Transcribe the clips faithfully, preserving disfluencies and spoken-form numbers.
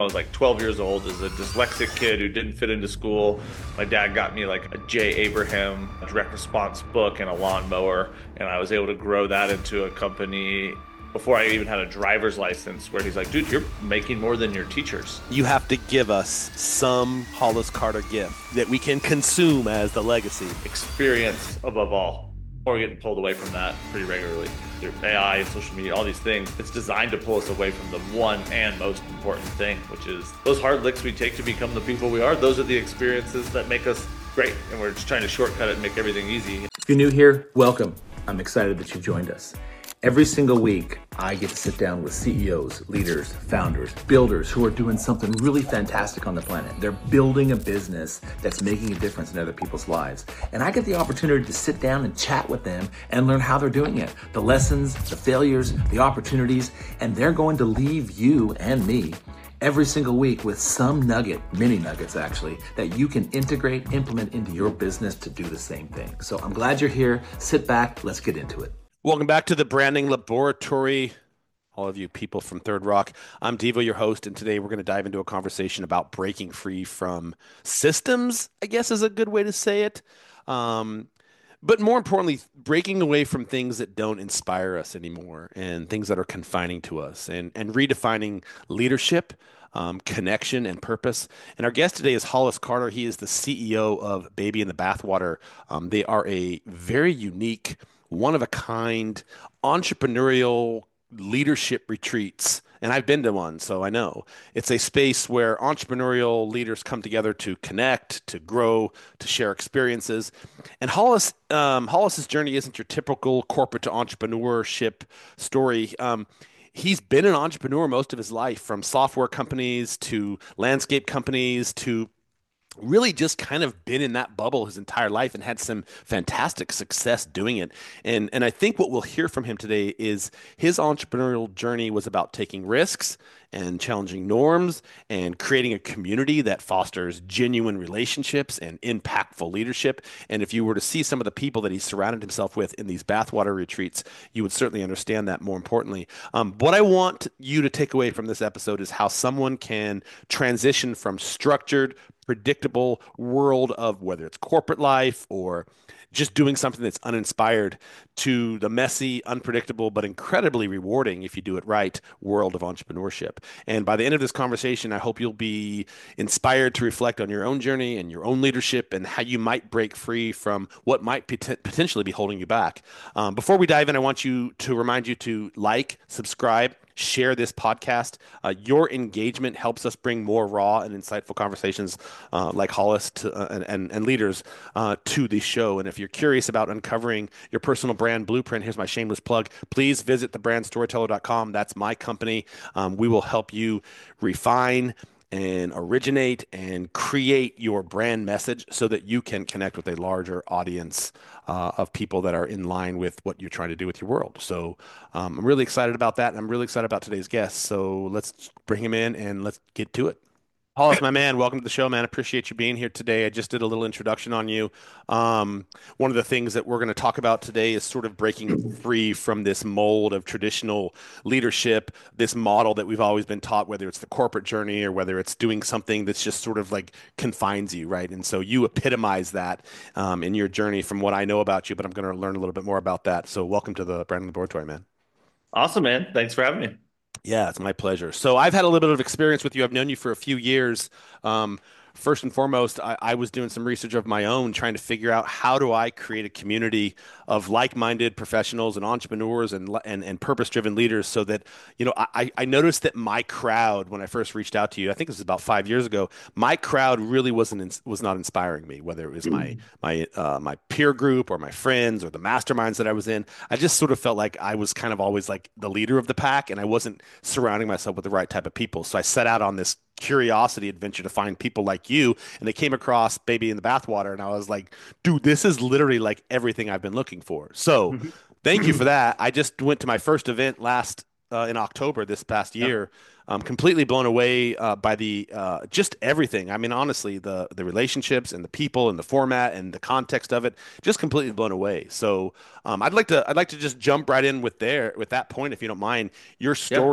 I was like twelve years old as a dyslexic kid who didn't fit into school. My dad got me like a Jay Abraham direct response book and a lawnmower, and I was able to grow that into a company before I even had a driver's license, where he's like, dude, you're making more than your teachers. You have to give us some Hollis Carter gift that we can consume as the legacy. Experience above all. We're getting pulled away from that pretty regularly through A I and social media, all these things. It's designed to pull us away from the one and most important thing, which is those hard licks we take to become the people we are. Those are the experiences that make us great, and we're just trying to shortcut it and make everything easy. If you're new here, welcome. I'm excited that you've joined us. Every single week, I get to sit down with C E Os, leaders, founders, builders who are doing something really fantastic on the planet. They're building a business that's making a difference in other people's lives. And I get the opportunity to sit down and chat with them and learn how they're doing it, the lessons, the failures, the opportunities, and they're going to leave you and me every single week with some nugget, mini nuggets actually, that you can integrate, implement into your business to do the same thing. So I'm glad you're here. Sit back, let's get into it. Welcome back to the Branding Laboratory, all of you people from Third Rock. I'm Devo, your host, and today we're going to dive into a conversation about breaking free from systems, I guess is a good way to say it. Um, but more importantly, breaking away from things that don't inspire us anymore and things that are confining to us, and, and redefining leadership, um, connection, and purpose. And our guest today is Hollis Carter. He is the C E O of Baby in the Bathwater. Um, they are a very unique, one-of-a-kind entrepreneurial leadership retreats. And I've been to one, so I know. It's a space where entrepreneurial leaders come together to connect, to grow, to share experiences. And Hollis, um, Hollis's journey isn't your typical corporate to entrepreneurship story. Um, he's been an entrepreneur most of his life, from software companies to landscape companies to really just kind of been in that bubble his entire life and had some fantastic success doing it. And and I think what we'll hear from him today is his entrepreneurial journey was about taking risks and challenging norms and creating a community that fosters genuine relationships and impactful leadership. And if you were to see some of the people that he surrounded himself with in these bathwater retreats, you would certainly understand that more importantly. Um, what I want you to take away from this episode is how someone can transition from structured, predictable world of whether it's corporate life or just doing something that's uninspired to the messy, unpredictable, but incredibly rewarding, if you do it right, world of entrepreneurship. And by the end of this conversation, I hope you'll be inspired to reflect on your own journey and your own leadership and how you might break free from what might pot- potentially be holding you back. Um, before we dive in, I want you to remind you to like, subscribe, share this podcast. Uh, your engagement helps us bring more raw and insightful conversations uh, like Hollis to, uh, and, and, and leaders uh, to the show. And if you're curious about uncovering your personal brand blueprint, here's my shameless plug. Please visit the brand storyteller dot com. That's my company. Um, we will help you refine and originate and create your brand message so that you can connect with a larger audience uh, of people that are in line with what you're trying to do with your world. So um, I'm really excited about that. And I'm really excited about today's guest. So let's bring him in and let's get to it. Hollis, my man, welcome to the show, man. Appreciate you being here today. I just did a little introduction on you. Um, one of the things that we're going to talk about today is sort of breaking free from this mold of traditional leadership, this model that we've always been taught, whether it's the corporate journey or whether it's doing something that's just sort of like confines you, right? And so you epitomize that um, in your journey from what I know about you, but I'm going to learn a little bit more about that. So welcome to the Branding Laboratory, man. Awesome, man. Thanks for having me. Yeah, it's my pleasure. So I've had a little bit of experience with you. I've known you for a few years. Um, first and foremost, I, I was doing some research of my own, trying to figure out how do I create a community of like-minded professionals and entrepreneurs and and, and purpose-driven leaders so that, you know, I, I noticed that my crowd, when I first reached out to you, I think this was about five years ago, my crowd really wasn't was not inspiring me, whether it was my my uh, my peer group or my friends or the masterminds that I was in. I just sort of felt like I was kind of always like the leader of the pack, and I wasn't surrounding myself with the right type of people. So I set out on this curiosity adventure to find people like you, and they came across Baby in the Bathwater, and I was like, dude, this is literally like everything I've been looking for. So thank you for that. I just went to my first event last uh, in October this past year. I'm completely blown away uh, by the uh, just everything. I mean, honestly, the the relationships and the people and the format and the context of it, just completely blown away. So um, I'd like to I'd like to just jump right in with there with that point, if you don't mind. Your story.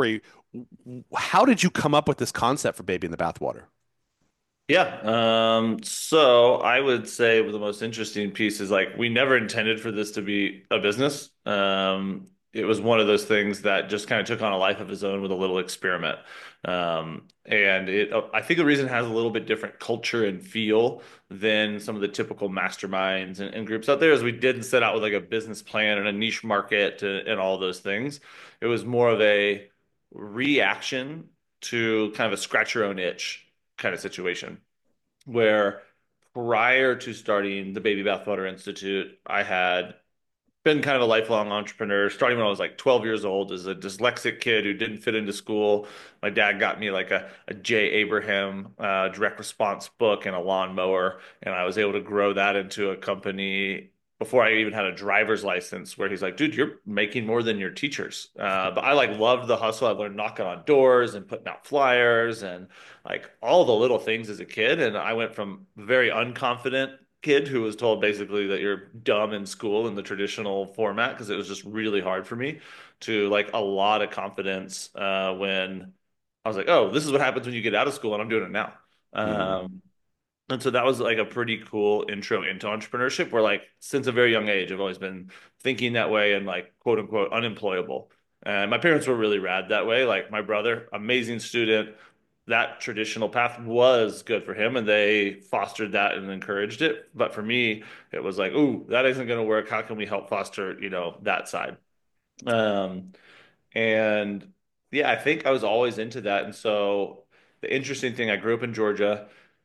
How did you come up with this concept for Baby in the Bathwater? Yeah. Um, so I would say the most interesting piece is like we never intended for this to be a business. Um, it was one of those things that just kind of took on a life of its own with a little experiment. Um, and it, I think the reason it has a little bit different culture and feel than some of the typical masterminds and, and groups out there is we didn't set out with like a business plan and a niche market and, and all those things. It was more of a reaction to kind of a scratch your own itch kind of situation where prior to starting the Baby Bathwater Institute, I had been kind of a lifelong entrepreneur, starting when I was like twelve years old as a dyslexic kid who didn't fit into school. My dad got me like a, a J. Abraham uh, direct response book and a lawnmower, and I was able to grow that into a company before I even had a driver's license. Where he's like, "Dude, you're making more than your teachers." Uh, but I like loved the hustle. I learned knocking on doors and putting out flyers and like all the little things as a kid. And I went from very unconfident kid who was told basically that you're dumb in school in the traditional format because it was just really hard for me to like a lot of confidence uh, when I was like, oh, this is what happens when you get out of school and I'm doing it now. Mm, Um, and so that was like a pretty cool intro into entrepreneurship where like since a very young age, I've always been thinking that way and like quote unquote unemployable. And my parents were really rad that way. Like my brother, amazing student, that traditional path was good for him and they fostered that and encouraged it. But for me, it was like, ooh, that isn't going to work. How can we help foster, you know, that side? Um, and yeah, I think I was always into that. And so the interesting thing, I grew up in Georgia.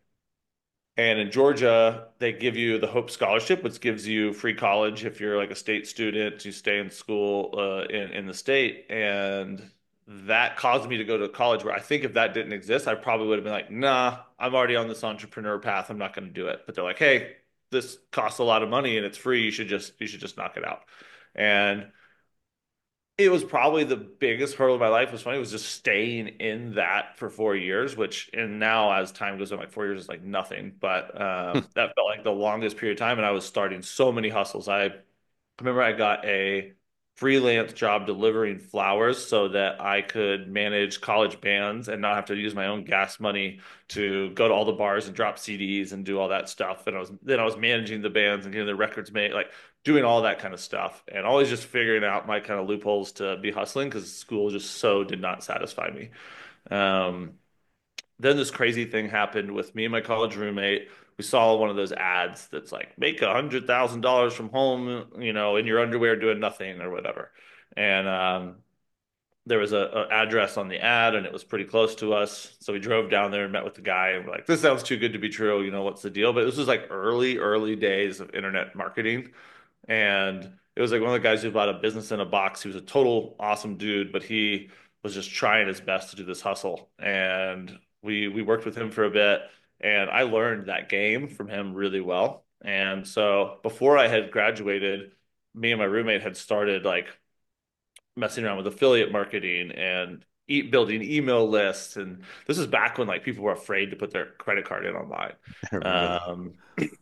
And in Georgia, they give you the Hope Scholarship, which gives you free college if you're like a state student to stay in school uh, in in the state. And that caused me to go to college where I think if that didn't exist, I probably would have been like, nah, I'm already on this entrepreneur path. I'm not going to do it. But they're like, hey, this costs a lot of money and it's free. You should just you should just knock it out. And it was probably the biggest hurdle of my life. Was funny. It was just staying in that for four years, which and now as time goes on, like four years is like nothing. But um, that felt like the longest period of time, and I was starting so many hustles. I remember I got a freelance job delivering flowers so that I could manage college bands and not have to use my own gas money to go to all the bars and drop C Ds and do all that stuff. And I was then I was managing the bands and getting the records made, like doing all that kind of stuff, and always just figuring out my kind of loopholes to be hustling because school just so did not satisfy me. Um, then this crazy thing happened with me and my college roommate. We saw one of those ads that's like, make a hundred thousand dollars from home, you know, in your underwear doing nothing or whatever. And um, there was a, a address on the ad and it was pretty close to us. So we drove down there and met with the guy and we're like, this sounds too good to be true. You know, what's the deal? But this was like early, early days of internet marketing. And it was like one of the guys who bought a business in a box. He was a total awesome dude, but he was just trying his best to do this hustle. And we we worked with him for a bit, and I learned that game from him really well. And so before I had graduated, me and my roommate had started like messing around with affiliate marketing and e building email lists. And this is back when like people were afraid to put their credit card in online. really? Um,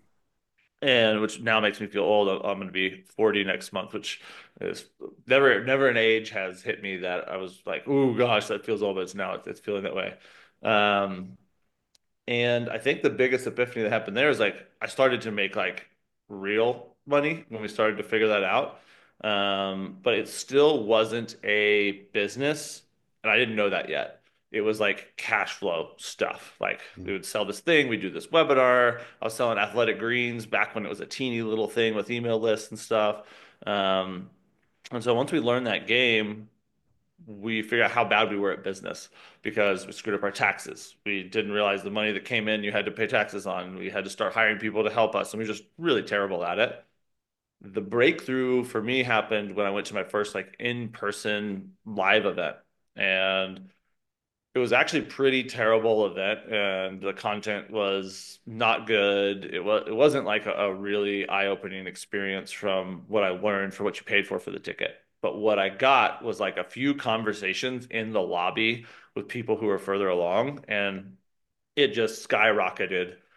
and which now makes me feel old. I'm going to be forty next month, which is never, never an age has hit me that I was like, oh gosh, that feels old, but it's now it's, it's feeling that way. Um, and I think the biggest epiphany that happened there is like I started to make like real money when we started to figure that out. Um, but it still wasn't a business, and I didn't know that yet. It was like cash flow stuff. Like we Mm. would sell this thing, we do this webinar. I was selling athletic greens back when it was a teeny little thing with email lists and stuff. Um, and so once we learned that game, we figured out how bad we were at business because we screwed up our taxes. We didn't realize the money that came in you had to pay taxes on. We had to start hiring people to help us, and we were just really terrible at it. The breakthrough for me happened when I went to my first like in-person live event. And it was actually a pretty terrible event and the content was not good. It was it wasn't like a, a really eye-opening experience from what I learned for what you paid for for the ticket. But what I got was like a few conversations in the lobby with people who were further along and it just skyrocketed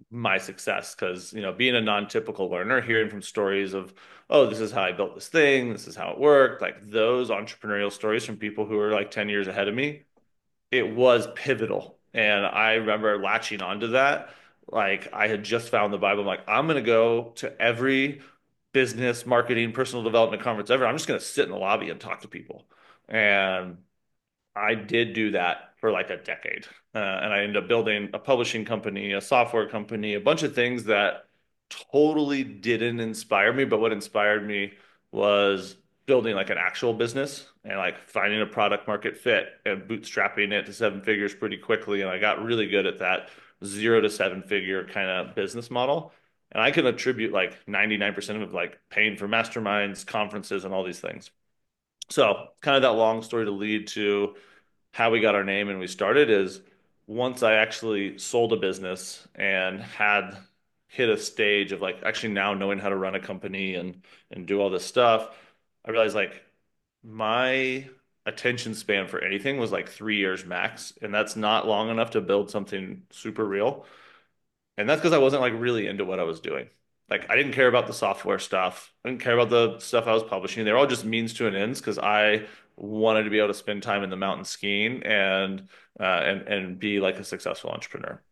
my success because, you know, being a non-typical learner, hearing from stories of, oh, this is how I built this thing, this is how it worked, like those entrepreneurial stories from people who are like ten years ahead of me, it was pivotal. And I remember latching onto that. Like I had just found the Bible. I'm like, I'm going to go to every business, marketing, personal development conference ever. I'm just going to sit in the lobby and talk to people. And I did do that for like a decade. Uh, and I ended up building a publishing company, a software company, a bunch of things that totally didn't inspire me. But what inspired me was building like an actual business and like finding a product market fit and bootstrapping it to seven figures pretty quickly. And I got really good at that zero to seven figure kind of business model. And I can attribute like ninety-nine percent of it like paying for masterminds, conferences, and all these things. So, kind of that long story to lead to how we got our name and we started is once I actually sold a business and had hit a stage of like actually now knowing how to run a company and and do all this stuff, I realized like my attention span for anything was like three years max, and that's not long enough to build something super real. And that's because I wasn't like really into what I was doing. Like I didn't care about the software stuff. I didn't care about the stuff I was publishing. They're all just means to an ends because I wanted to be able to spend time in the mountain skiing and uh, and and be like a successful entrepreneur.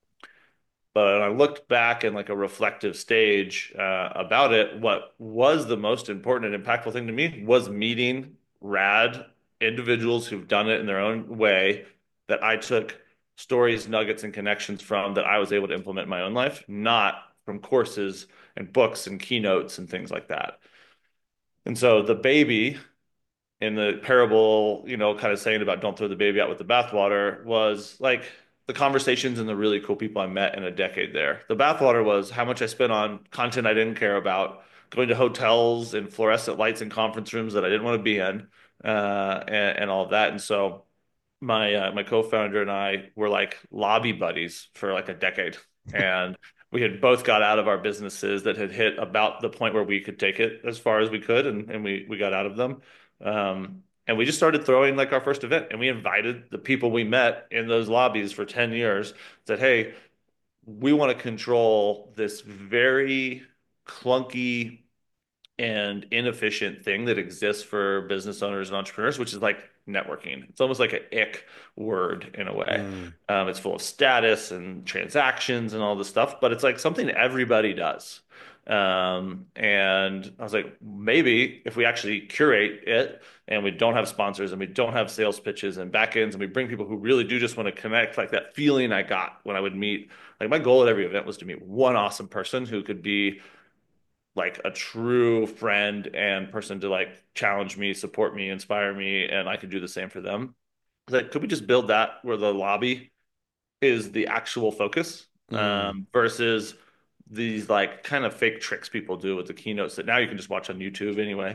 But when I looked back in like a reflective stage uh, about it, what was the most important and impactful thing to me was meeting rad individuals who've done it in their own way that I took stories, nuggets, and connections from that I was able to implement in my own life, not from courses and books and keynotes and things like that. And so the baby in the parable, you know, kind of saying about don't throw the baby out with the bathwater was like the conversations and the really cool people I met in a decade there. The bathwater was how much I spent on content I didn't care about, going to hotels and fluorescent lights and conference rooms that I didn't want to be in, uh, and, and all of that. And so my uh, my co-founder and I were like lobby buddies for like a decade, and we had both got out of our businesses that had hit about the point where we could take it as far as we could, and and we we got out of them. Um, and we just started throwing like our first event, and we invited the people we met in those lobbies for ten years, said, "Hey, we want to control this very clunky and inefficient thing that exists for business owners and entrepreneurs, which is like networking. It's almost like an ick word in a way. Mm. Um, it's full of status and transactions and all this stuff, but it's like something everybody does. Um, and I was like, maybe if we actually curate it and we don't have sponsors and we don't have sales pitches and back ends and we bring people who really do just want to connect, like that feeling I got when I would meet, like my goal at every event was to meet one awesome person who could be like a true friend and person to like challenge me, support me, inspire me, and I could do the same for them. Like, could we just build that where the lobby is the actual focus Mm. um, versus these like kind of fake tricks people do with the keynotes that now you can just watch on YouTube anyway.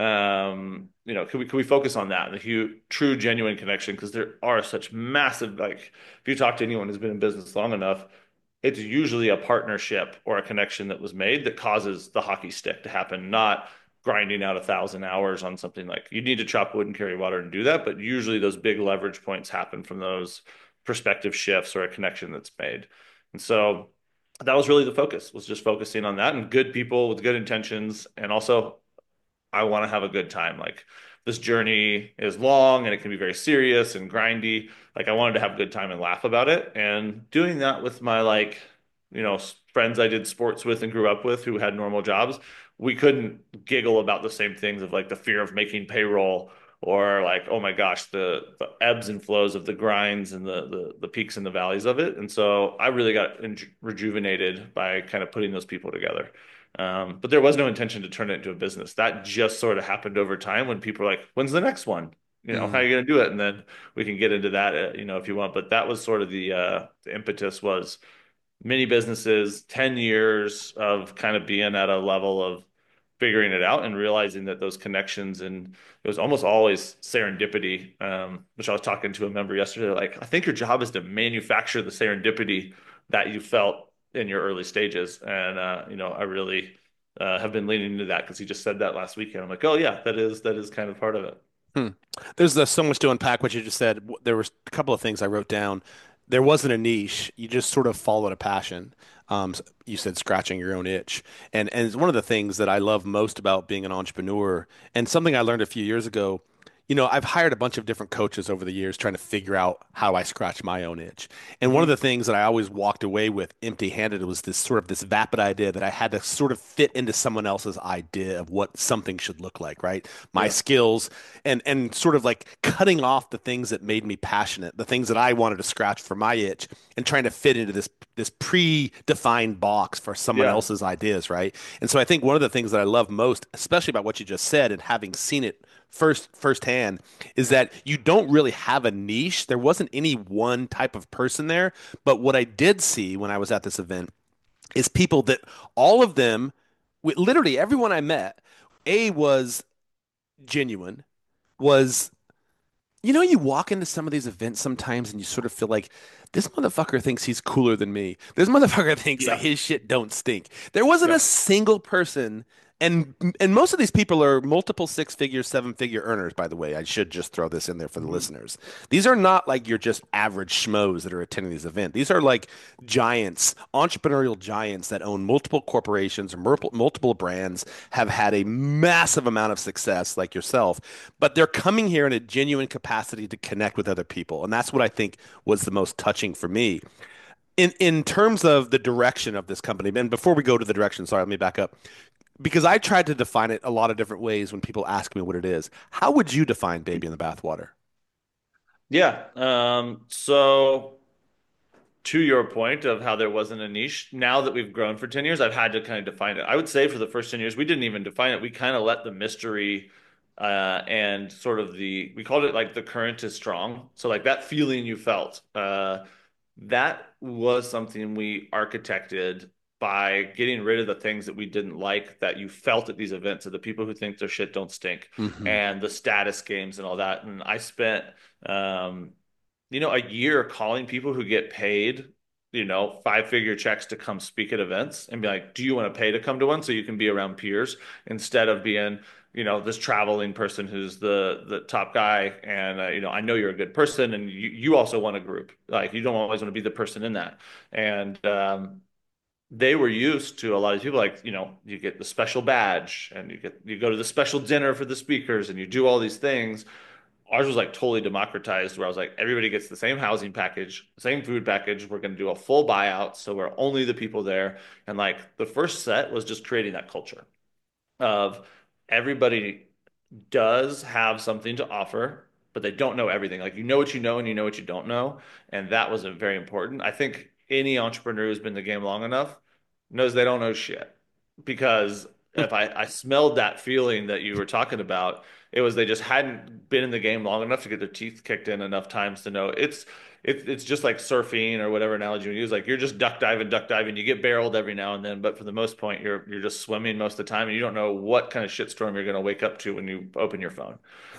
Um, you know, could we could we focus on that and the huge, true, genuine connection? Because there are such massive like if you talk to anyone who's been in business long enough, it's usually a partnership or a connection that was made that causes the hockey stick to happen, not grinding out a thousand hours on something like you need to chop wood and carry water and do that. But usually those big leverage points happen from those perspective shifts or a connection that's made. And so that was really the focus, was just focusing on that and good people with good intentions. And also, I want to have a good time. Like this journey is long and it can be very serious and grindy. Like I wanted to have a good time and laugh about it. And doing that with my like, you know, s- friends I did sports with and grew up with who had normal jobs, we couldn't giggle about the same things of like the fear of making payroll or like, oh my gosh, the the ebbs and flows of the grinds and the the, the peaks and the valleys of it. And so I really got reju- rejuvenated by kind of putting those people together. Um, but there was no intention to turn it into a business. That just sort of happened over time when people were like, when's the next one? You know, how are Mm. you going to do it? And then we can get into that, uh, you know, if you want. But that was sort of the uh, the impetus was many businesses, ten years of kind of being at a level of figuring it out and realizing that those connections and it was almost always serendipity, um, which I was talking to a member yesterday. Like, I think your job is to manufacture the serendipity that you felt in your early stages. And, uh, you know, I really uh, have been leaning into that because he just said that last weekend. I'm like, oh, yeah, that is that is kind of part of it. Hmm. There's uh, so much to unpack what you just said. W- There was a couple of things I wrote down. there wasn't a niche. You just sort of followed a passion. Um, s- you said scratching your own itch. And and it's one of the things that I love most about being an entrepreneur and something I learned a few years ago. You know, I've hired a bunch of different coaches over the years trying to figure out how I scratch my own itch. And one of Hmm. the things that I always walked away with empty-handed was this sort of this vapid idea that I had to sort of fit into someone else's idea of what something should look like, right? My Yeah. skills and and sort of like cutting off the things that made me passionate, the things that I wanted to scratch for my itch and trying to fit into this this predefined box for someone Yeah. else's ideas, right? And so I think one of the things that I love most, especially about what you just said and having seen it first firsthand, is that you don't really have a niche. There wasn't any one type of person there, but what I did see when I was at this event is people that all of them, wi- literally everyone I met, A was genuine, was you know, you walk into some of these events sometimes and you sort of feel like this motherfucker thinks he's cooler than me. This motherfucker thinks that Yeah. his shit don't stink. There wasn't Yeah. a single person, and and most of these people are multiple six figure, seven figure earners, by the way. I should just throw this in there for the Hmm. listeners. These are not like your just average schmoes that are attending these events. These are like giants, entrepreneurial giants that own multiple corporations or multiple multiple brands, have had a massive amount of success like yourself, but they're coming here in a genuine capacity to connect with other people. And that's what I think was the most touching for me. In in terms of the direction of this company, and before we go to the direction, sorry, let me back up. Because I tried to define it a lot of different ways when people ask me what it is. How would you define baby in the bathwater? Yeah. Um, so to your point of how there wasn't a niche, now that we've grown for ten years, I've had to kind of define it. I would say for the first ten years, we didn't even define it. We kind of let the mystery uh, and sort of the, we called it like the current is strong. So, like that feeling you felt, uh, that was something we architected by getting rid of the things that we didn't like that you felt at these events of the people who think their shit don't stink Hmm. and the status games and all that. And I spent, um, you know, a year calling people who get paid, you know, five figure checks to come speak at events and be like, do you want to pay to come to one so you can be around peers instead of being, you know, this traveling person who's the the top guy and uh, you know, I know you're a good person and you you also want a group. Like you don't always want to be the person in that. And um they were used to a lot of people like, you know, you get the special badge and you get you go to the special dinner for the speakers and you do all these things. Ours was like totally democratized where I was like, everybody gets the same housing package, same food package. We're going to do a full buyout. So we're only the people there. And like the first set was just creating that culture of everybody does have something to offer, but they don't know everything. Like you know what you know and you know what you don't know. And that was a very important. I think any entrepreneur who's been in the game long enough knows they don't know shit. Because if I, I smelled that feeling that you were talking about, it was they just hadn't been in the game long enough to get their teeth kicked in enough times to know it's it, it's just like surfing or whatever analogy you use. Like you're just duck diving, duck diving. You get barreled every now and then, but for the most part, you're you're just swimming most of the time, and you don't know what kind of shitstorm you're going to wake up to when you open your phone.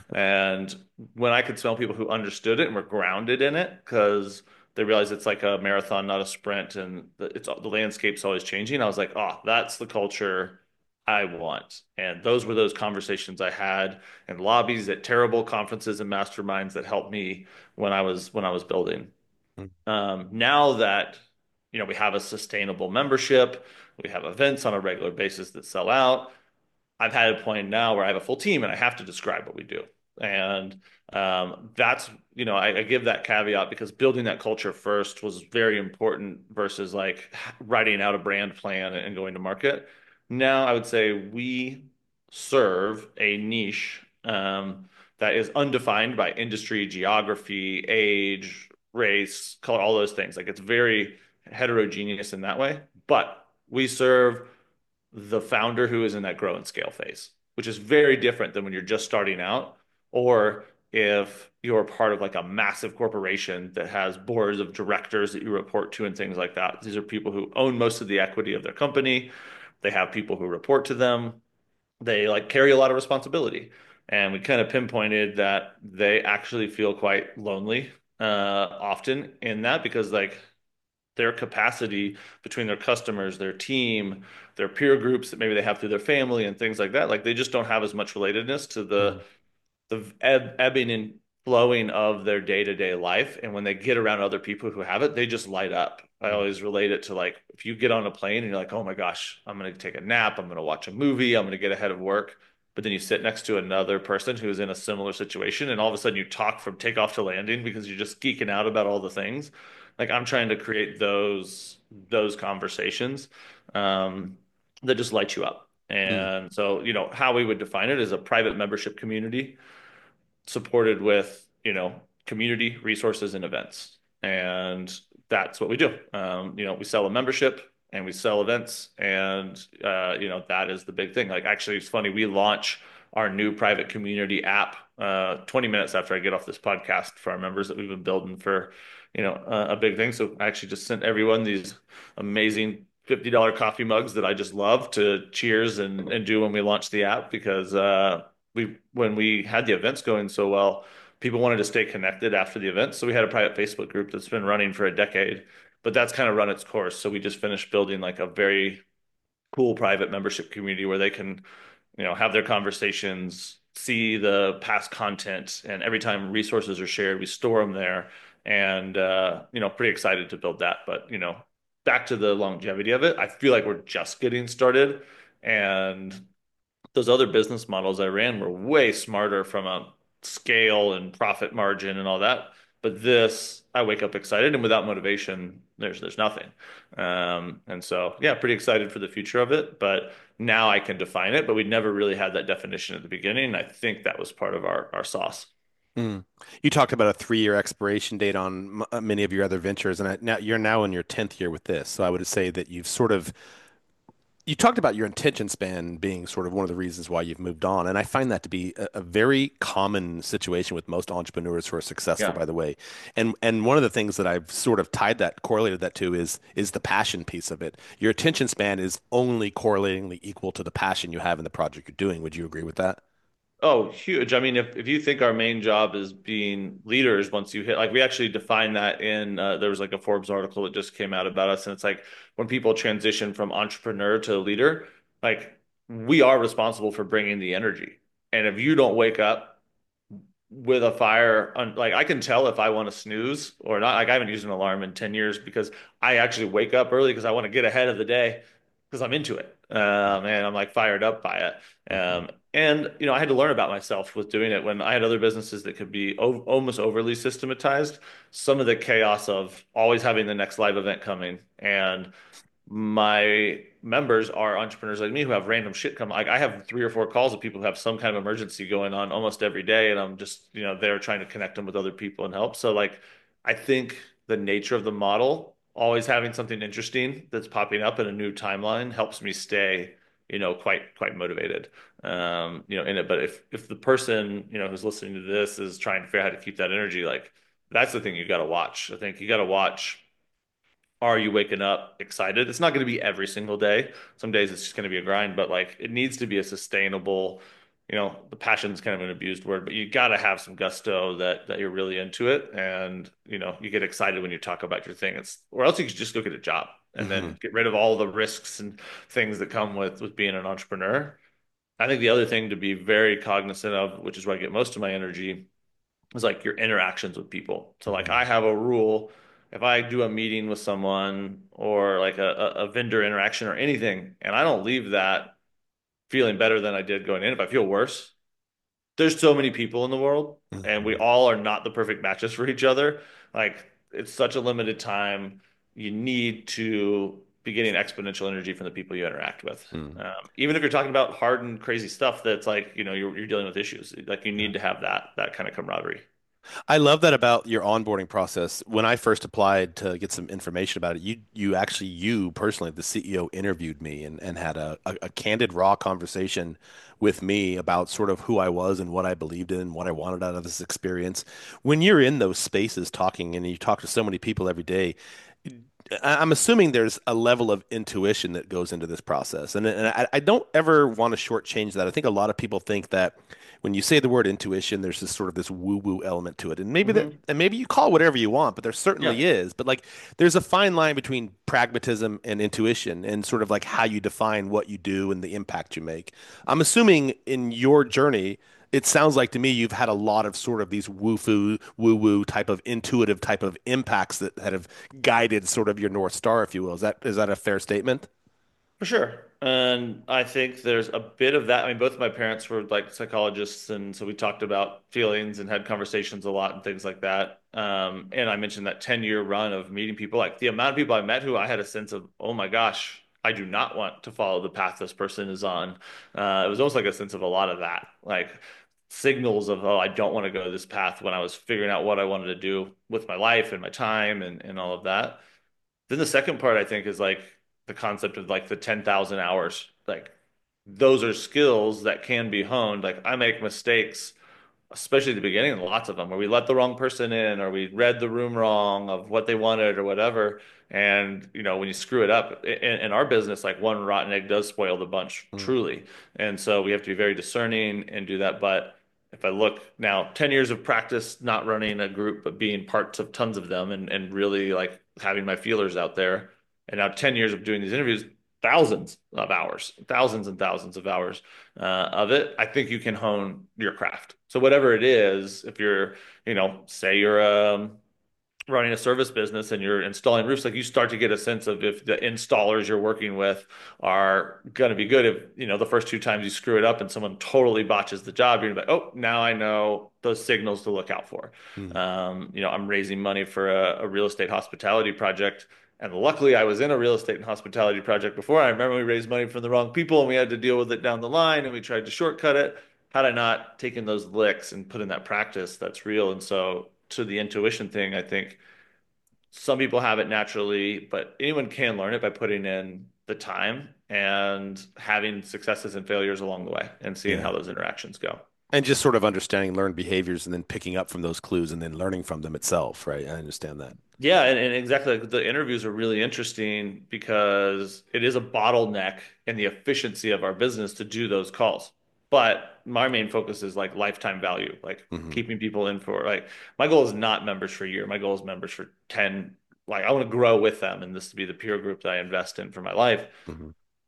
And when I could smell people who understood it and were grounded in it, because they realize it's like a marathon, not a sprint, and the, it's the landscape's always changing. I was like, oh, that's the culture I want. And those were those conversations I had in lobbies at terrible conferences and masterminds that helped me when I was when I was building. Um, now that you know we have a sustainable membership, we have events on a regular basis that sell out. I've had a point now where I have a full team and I have to describe what we do. And um, that's, you know, I, I give that caveat because building that culture first was very important versus like writing out a brand plan and going to market. Now I would say we serve a niche um, that is undefined by industry, geography, age, race, color, all those things. Like it's very heterogeneous in that way. But we serve the founder who is in that grow and scale phase, which is very different than when you're just starting out, or if you're part of like a massive corporation that has boards of directors that you report to and things like that. These are people who own most of the equity of their company. They have people who report to them. They like carry a lot of responsibility. And we kind of pinpointed that they actually feel quite lonely uh, often in that because like their capacity between their customers, their team, their peer groups that maybe they have through their family and things like that. Like they just don't have as much relatedness to the Hmm. the ebb, ebbing and flowing of their day-to-day life. And when they get around other people who have it, they just light up. I always relate it to like if you get on a plane and you're like, oh my gosh, I'm going to take a nap, I'm going to watch a movie, I'm going to get ahead of work. But then you sit next to another person who's in a similar situation, and all of a sudden you talk from takeoff to landing because you're just geeking out about all the things. Like I'm trying to create those those conversations um, that just light you up. Mm. And so, you know, how we would define it is a private membership community supported with, you know, community resources and events. And that's what we do. Um, you know, we sell a membership and we sell events. And, uh, you know, that is the big thing. Like, actually, it's funny. We launch our new private community app uh, twenty minutes after I get off this podcast for our members that we've been building for, you know, uh, a big thing. So I actually just sent everyone these amazing fifty dollar coffee mugs that I just love to cheers and, and do when we launch the app because, uh, we when we had the events going so well, people wanted to stay connected after the event. So we had a private Facebook group that's been running for a decade, but that's kind of run its course. So we just finished building like a very cool private membership community where they can, you know, have their conversations, see the past content, and every time resources are shared, we store them there. And uh, you know, pretty excited to build that. But you know, back to the longevity of it, I feel like we're just getting started. And those other business models I ran were way smarter from a scale and profit margin and all that. But this, I wake up excited, and without motivation, there's there's nothing. Um, and so, yeah, pretty excited for the future of it. But now I can define it, but we never really had that definition at the beginning. And I think that was part of our our sauce. Mm. You talked about a three-year expiration date on m uh, many of your other ventures, and I, now you're now in your tenth year with this. So I would say that you've sort of you talked about your attention span being sort of one of the reasons why you've moved on, and I find that to be a, a very common situation with most entrepreneurs who are successful, Yeah. by the way. And and one of the things that I've sort of tied that correlated that to is is the passion piece of it. Your attention span is only correlatingly equal to the passion you have in the project you're doing. Would you agree with that? Oh, huge. I mean, if, if you think our main job is being leaders, once you hit, like, we actually define that in, uh, there was like a Forbes article that just came out about us. And it's like when people transition from entrepreneur to leader, like, we are responsible for bringing the energy. And if you don't wake up with a fire, on, like, I can tell if I want to snooze or not. Like, I haven't used an alarm in ten years because I actually wake up early because I want to get ahead of the day because I'm into it. Um, and I'm like fired up by it. Mhm. Um, and you know, I had to learn about myself with doing it when I had other businesses that could be o almost overly systematized. Some of the chaos of always having the next live event coming, and my members are entrepreneurs like me who have random shit come. Like I have three or four calls of people who have some kind of emergency going on almost every day, and I'm just, you know, there trying to connect them with other people and help. So like, I think the nature of the model, always having something interesting that's popping up in a new timeline, helps me stay, you know, quite quite motivated, um, you know, in it. But if if the person, you know, who's listening to this is trying to figure out how to keep that energy, like that's the thing you got to watch. I think you got to watch, are you waking up excited? It's not going to be every single day. Some days it's just going to be a grind, but like it needs to be a sustainable, you know, the passion's kind of an abused word, but you got to have some gusto that that you're really into it, and you know, you get excited when you talk about your thing. It's or else you could just go get a job and Mhm. then get rid of all the risks and things that come with with being an entrepreneur. I think the other thing to be very cognizant of, which is where I get most of my energy, is like your interactions with people. So like Mhm. I have a rule, if I do a meeting with someone or like a, a, a vendor interaction or anything, and I don't leave that feeling better than I did going in, if I feel worse, there's so many people in the world and we Mhm. all are not the perfect matches for each other. Like it's such a limited time. You need to be getting exponential energy from the people you interact with. Mhm. Um, even if you're talking about hard and crazy stuff that's like, you know, you're, you're dealing with issues, like you Yeah. need to have that, that kind of camaraderie. I love that about your onboarding process. When I first applied to get some information about it, you you actually you personally, the C E O, interviewed me and, and had a, a, a candid, raw conversation with me about sort of who I was and what I believed in, what I wanted out of this experience. When you're in those spaces talking and you talk to so many people every day, I- I'm assuming there's a level of intuition that goes into this process. And, and I, I don't ever want to shortchange that. I think a lot of people think that when you say the word intuition, there's this sort of this woo-woo element to it. And maybe that, Hmm. and maybe you call it whatever you want, but there Yeah. certainly is. But like there's a fine line between pragmatism and intuition and sort of like how you define what you do and the impact you make. I'm assuming in your journey, it sounds like to me you've had a lot of sort of these woo-foo, woo-woo type of intuitive type of impacts that, that have guided sort of your North Star, if you will. Is that is that a fair statement? For sure. And I think there's a bit of that. I mean, both of my parents were like psychologists, and so we talked about feelings and had conversations a lot and things like that. Um, and I mentioned that ten year run of meeting people, like the amount of people I met who I had a sense of, oh my gosh, I do not want to follow the path this person is on. Uh, it was almost like a sense of a lot of that, like signals of, oh, I don't want to go this path when I was figuring out what I wanted to do with my life and my time and, and all of that. Then the second part, I think, is like the concept of like the ten thousand hours. Like those are skills that can be honed. Like I make mistakes, especially at the beginning, lots of them where we let the wrong person in or we read the room wrong of what they wanted or whatever. And, you know, when you screw it up in, in our business, like one rotten egg does spoil the bunch, Mm. truly. And so we have to be very discerning and do that. But if I look now, ten years of practice, not running a group, but being parts of tons of them and, and really like having my feelers out there. And now ten years of doing these interviews, thousands of hours, thousands and thousands of hours uh, of it, I think you can hone your craft. So whatever it is, if you're, you know, say you're um, running a service business and you're installing roofs, like you start to get a sense of if the installers you're working with are going to be good. If, you know, the first two times you screw it up and someone totally botches the job, you're like, oh, now I know those signals to look out for. Mm. Um, you know, I'm raising money for a, a real estate hospitality project. And luckily, I was in a real estate and hospitality project before. I remember we raised money from the wrong people and we had to deal with it down the line and we tried to shortcut it. Had I not taken those licks and put in that practice, that's real. And so, to the intuition thing, I think some people have it naturally, but anyone can learn it by putting in the time and having successes and failures along the way and seeing Yeah. how those interactions go. And just sort of understanding learned behaviors and then picking up from those clues and then learning from them itself, right? I understand that. Yeah, and, and exactly. Like, the interviews are really interesting because it is a bottleneck in the efficiency of our business to do those calls. But my main focus is like lifetime value, like Hmm. keeping people in for like my goal is not members for a year. My goal is members for ten. Like I want to grow with them and this to be the peer group that I invest in for my life. Hmm.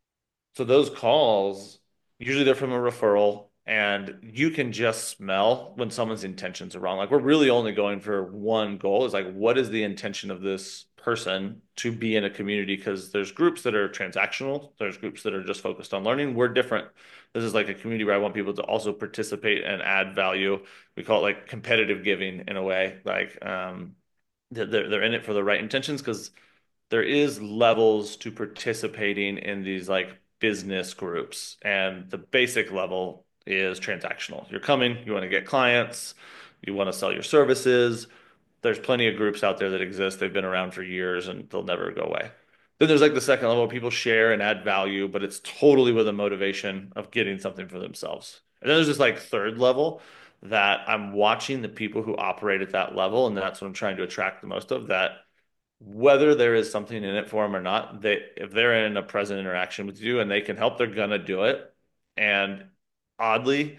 So those calls, usually they're from a referral, and you can just smell when someone's intentions are wrong. Like we're really only going for one goal is like, what is the intention of this person to be in a community? Because there's groups that are transactional, there's groups that are just focused on learning. We're different. This is like a community where I want people to also participate and add value. We call it like competitive giving in a way. Like um, they're they're in it for the right intentions because there is levels to participating in these like business groups. And the basic level is transactional. You're coming, you want to get clients, you want to sell your services. There's plenty of groups out there that exist. They've been around for years and they'll never go away. Then there's like the second level, people share and add value, but it's totally with a motivation of getting something for themselves. And then there's this like third level that I'm watching the people who operate at that level, and that's what I'm trying to attract the most of, that whether there is something in it for them or not, they if they're in a present interaction with you and they can help, they're gonna do it. And oddly,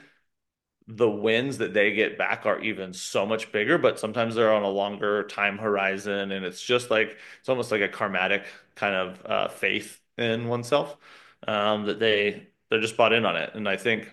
the wins that they get back are even so much bigger, but sometimes they're on a longer time horizon, and it's just like it's almost like a karmatic kind of uh, faith in oneself um, that they they're just bought in on it. And I think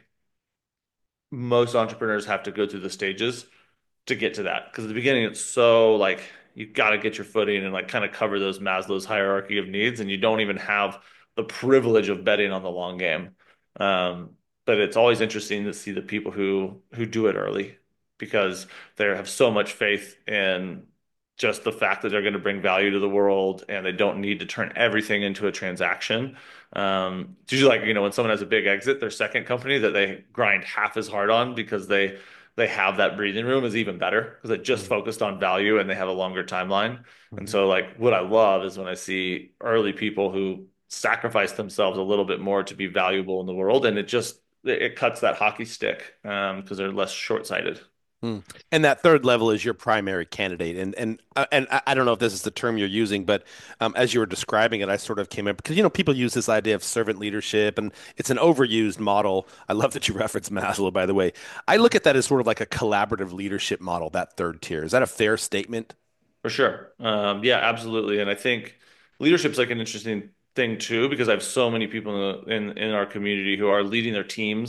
most entrepreneurs have to go through the stages to get to that. Because at the beginning, it's so like you got to get your footing and like kind of cover those Maslow's hierarchy of needs, and you don't even have the privilege of betting on the long game. Um, but it's always interesting to see the people who who do it early because they have so much faith in just the fact that they're going to bring value to the world and they don't need to turn everything into a transaction. Um, it's usually like, you know, when someone has a big exit, their second company that they grind half as hard on because they they have that breathing room is even better because they just focused on value and they have a longer timeline. And Hmm. so like what I love is when I see early people who sacrifice themselves a little bit more to be valuable in the world, and it just it cuts that hockey stick um because they're less short-sighted. Hmm. And that third level is your primary candidate. And and uh, and I I don't know if this is the term you're using, but um, as you were describing it, I sort of came up because you know people use this idea of servant leadership, and it's an overused model. I love that you reference Maslow, by the way. I look at that as sort of like a collaborative leadership model, that third tier. Is that a fair statement? For sure. Um, yeah, absolutely. And I think leadership's like an interesting thing too, because I have so many people in, the, in in our community who are leading their teams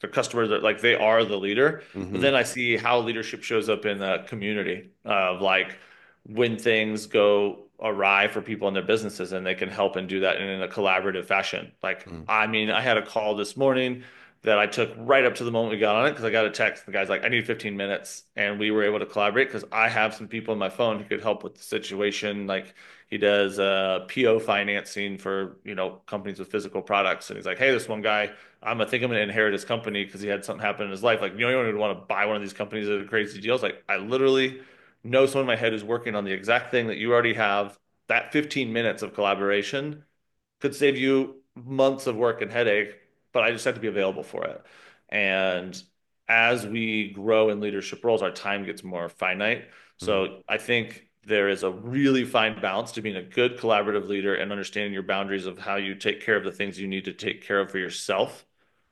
their customers are like they are the leader. But Hmm. then I see how leadership shows up in the community of like when things go awry for people in their businesses and they can help and do that in a collaborative fashion. Like, I mean, I had a call this morning that I took right up to the moment we got on it because I got a text. The guy's like, I need fifteen minutes. And we were able to collaborate because I have some people on my phone who could help with the situation. Like he does uh, P O financing for, you know, companies with physical products. And he's like, hey, this one guy, I'm I think I'm going to inherit his company because he had something happen in his life. Like, you know, you don't even want to buy one of these companies at a crazy deals. Like I literally know someone in my head who's working on the exact thing that you already have. That fifteen minutes of collaboration could save you months of work and headache, but I just have to be available for it. And as we grow in leadership roles, our time gets more finite. So I think there is a really fine balance to being a good collaborative leader and understanding your boundaries of how you take care of the things you need to take care of for yourself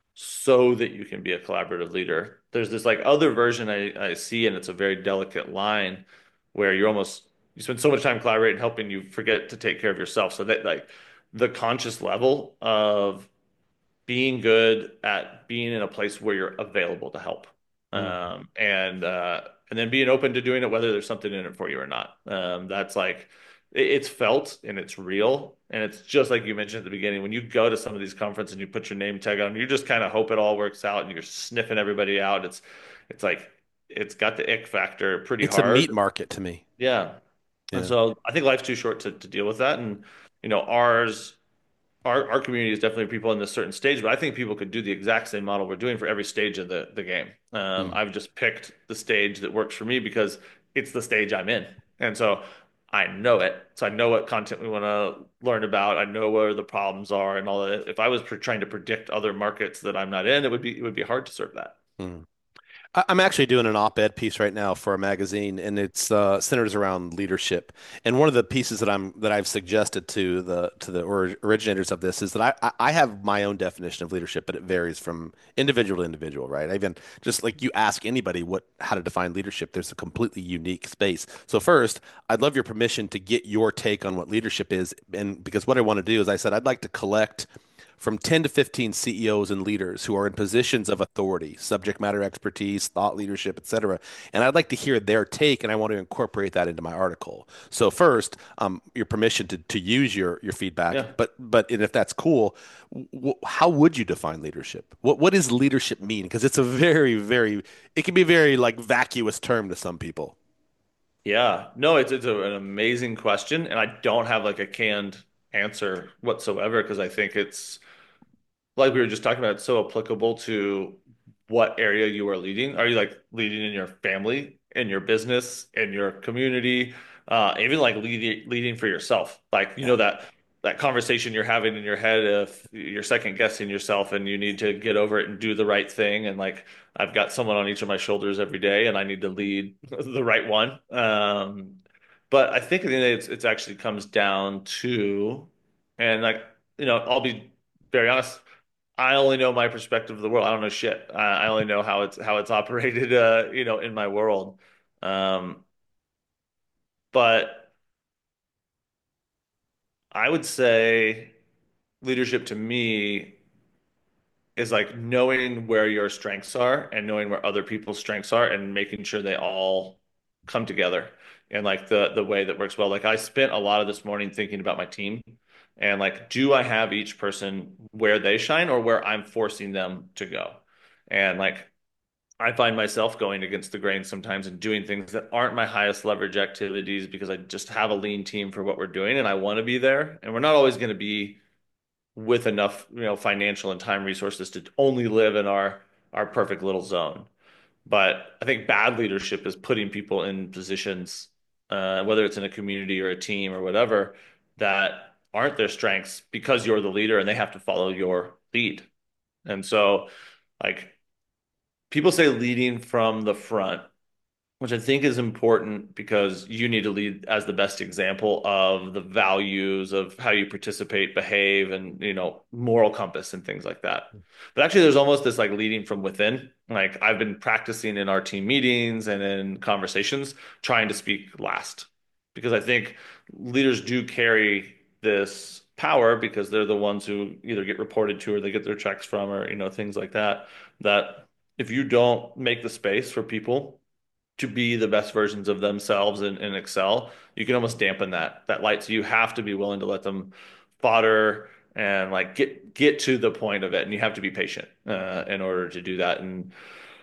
so that you can be a collaborative leader. There's this like other version I, I see, and it's a very delicate line where you're almost you spend so much time collaborating, helping you forget to take care of yourself. So that like the conscious level of being good at being in a place where you're available to help. Hmm. Um, and uh, and then being open to doing it, whether there's something in it for you or not. Um, that's like it, it's felt and it's real. And it's just like you mentioned at the beginning, when you go to some of these conferences and you put your name tag on, you just kind of hope it all works out and you're sniffing everybody out. It's it's like it's got the ick factor pretty It's a hard. meat market to me. Yeah. And Yeah. so I think life's too short to, to deal with that. And, you know, ours our our community is definitely people in this certain stage, but I think people could do the exact same model we're doing for every stage of the the game. Um, Mm. I've just picked the stage that works for me because it's the stage I'm in, and so I know it. So I know what content we want to learn about. I know where the problems are and all that. If I was trying to predict other markets that I'm not in, it would be it would be hard to serve that. Mm. I- I'm actually doing an op-ed piece right now for a magazine, and it's uh, centers around leadership. And one of the pieces that I'm that I've suggested to the to the or originators of this is that I I I have my own definition of leadership, but it varies from individual to individual, right? I even just like you ask anybody what how to define leadership, there's a completely unique space. So first, I'd love your permission to get your take on what leadership is, and because what I want to do is I said I'd like to collect from ten to fifteen C E Os and leaders who are in positions of authority, subject matter expertise, thought leadership, et cetera. And I'd like to hear their take, and I want to incorporate that into my article. So first, um, your permission to, to use your your feedback, Yeah. but but and if that's cool, w how would you define leadership? What what does leadership mean? Because it's a very very it can be a very like vacuous term to some people. Yeah. No, it's it's a, an amazing question, and I don't have like a canned answer whatsoever because I think it's like we were just talking about, it's so applicable to what area you are leading. Are you like leading in your family, in your business, in your community, uh, even like leading leading for yourself? Like, you Yeah. know, that that conversation you're having in your head if you're second guessing yourself and you need to get over it and do the right thing. And like I've got someone on each of my shoulders every day and I need to lead the right one. Um, but I think at the end of the day, it's, it's actually comes down to, and like, you know, I'll be very honest. I only know my perspective of the world. I don't know shit. I, I only know how it's how it's operated, uh, you know, in my world. Um, but I would say leadership to me is like knowing where your strengths are and knowing where other people's strengths are and making sure they all come together in like the the way that works well. Like I spent a lot of this morning thinking about my team and like, do I have each person where they shine or where I'm forcing them to go? And like I find myself going against the grain sometimes and doing things that aren't my highest leverage activities because I just have a lean team for what we're doing and I want to be there. And we're not always going to be with enough, you know, financial and time resources to only live in our our perfect little zone. But I think bad leadership is putting people in positions, uh, whether it's in a community or a team or whatever, that aren't their strengths because you're the leader and they have to follow your lead. And so, like, people say leading from the front, which I think is important because you need to lead as the best example of the values of how you participate, behave, and you know, moral compass and things like that. But actually, there's almost this like leading from within. Like I've been practicing in our team meetings and in conversations, trying to speak last because I think leaders do carry this power because they're the ones who either get reported to or they get their checks from or, you know, things like that, that if you don't make the space for people to be the best versions of themselves in, in Excel, you can almost dampen that that light. So you have to be willing to let them fodder and like get get to the point of it, and you have to be patient uh, in order to do that. And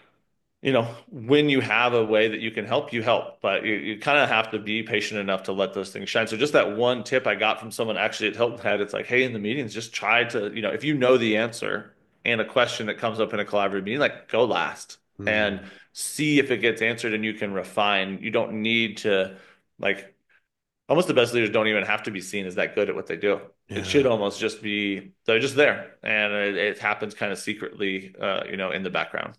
you know, when you have a way that you can help, you help, but you, you kind of have to be patient enough to let those things shine. So just that one tip I got from someone actually at Hilton Head, it's like, hey, in the meetings, just try to, you know, if you know the answer and a question that comes up in a collaborative meeting, like go last and Mm, see if it gets answered and you can refine. You don't need to like almost the best leaders don't even have to be seen as that good at what they do. It should yeah. almost just be they're just there and it, it happens kind of secretly, uh, you know, in the background.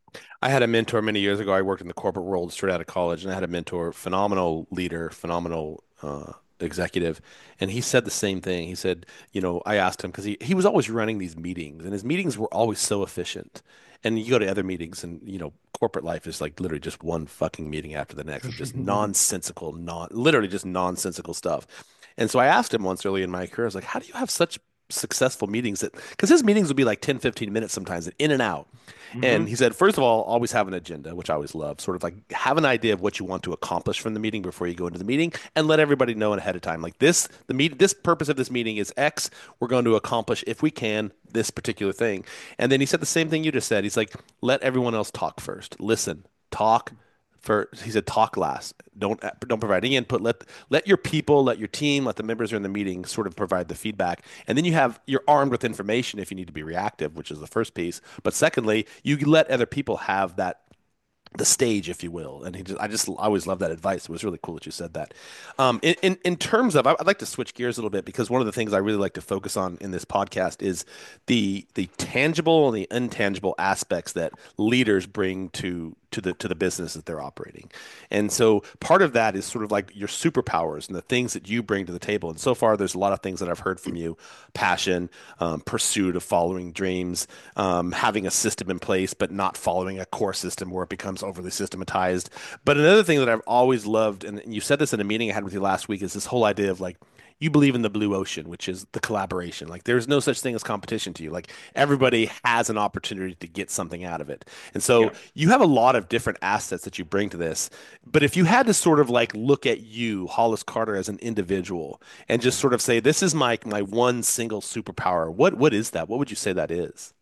I had a mentor many years ago. I worked in the corporate world straight out of college, and I had a mentor, phenomenal leader, phenomenal uh, executive, and he said the same thing. He said, you know, I asked him because he he was always running these meetings, and his meetings were always so efficient. And you go to other meetings, and you know, corporate life is like literally just one fucking meeting after the next of just nonsensical, non literally just nonsensical stuff. And so I asked him once early in my career, I was like, how do you have such successful meetings that because his meetings would be like ten, fifteen minutes sometimes, in and out. And he Hmm. said, first of all, always have an agenda, which I always love. Sort of like have an idea of what you want to accomplish from the meeting before you go into the meeting, and let everybody know ahead of time. Like this, the meet, this purpose of this meeting is X. We're going to accomplish, if we can, this particular thing. And then he said the same thing you just said. He's like, let everyone else talk first. Listen, talk for. He said, talk last. Don't don't provide any input. Let let your people, let your team, let the members who are in the meeting sort of provide the feedback, and then you have you're armed with information if you need to be reactive, which is the first piece. But secondly, you let other people have that the stage, if you will. And he just, I just, I always love that advice. It was really cool that you said that. Um, in, in, in terms of, I'd like to switch gears a little bit because one of the things I really like to focus on in this podcast is the the tangible and the intangible aspects that leaders bring to to the to the business that they're operating. And so part of that is sort of like your superpowers and the things that you bring to the table. And so far, there's a lot of things that I've heard from you: passion, um, pursuit of following dreams, um, having a system in place, but not following a core system where it becomes overly systematized. But another thing that I've always loved, and you said this in a meeting I had with you last week, is this whole idea of like you believe in the blue ocean, which is the collaboration. Like there's no such thing as competition to you. Like everybody has an opportunity to get something out of it. And so Yeah. you have a lot of different assets that you bring to this. But if you had to sort of like look at you, Hollis Carter, as an individual and just sort of say, this is my my one single superpower, what what is that? What would you say that is?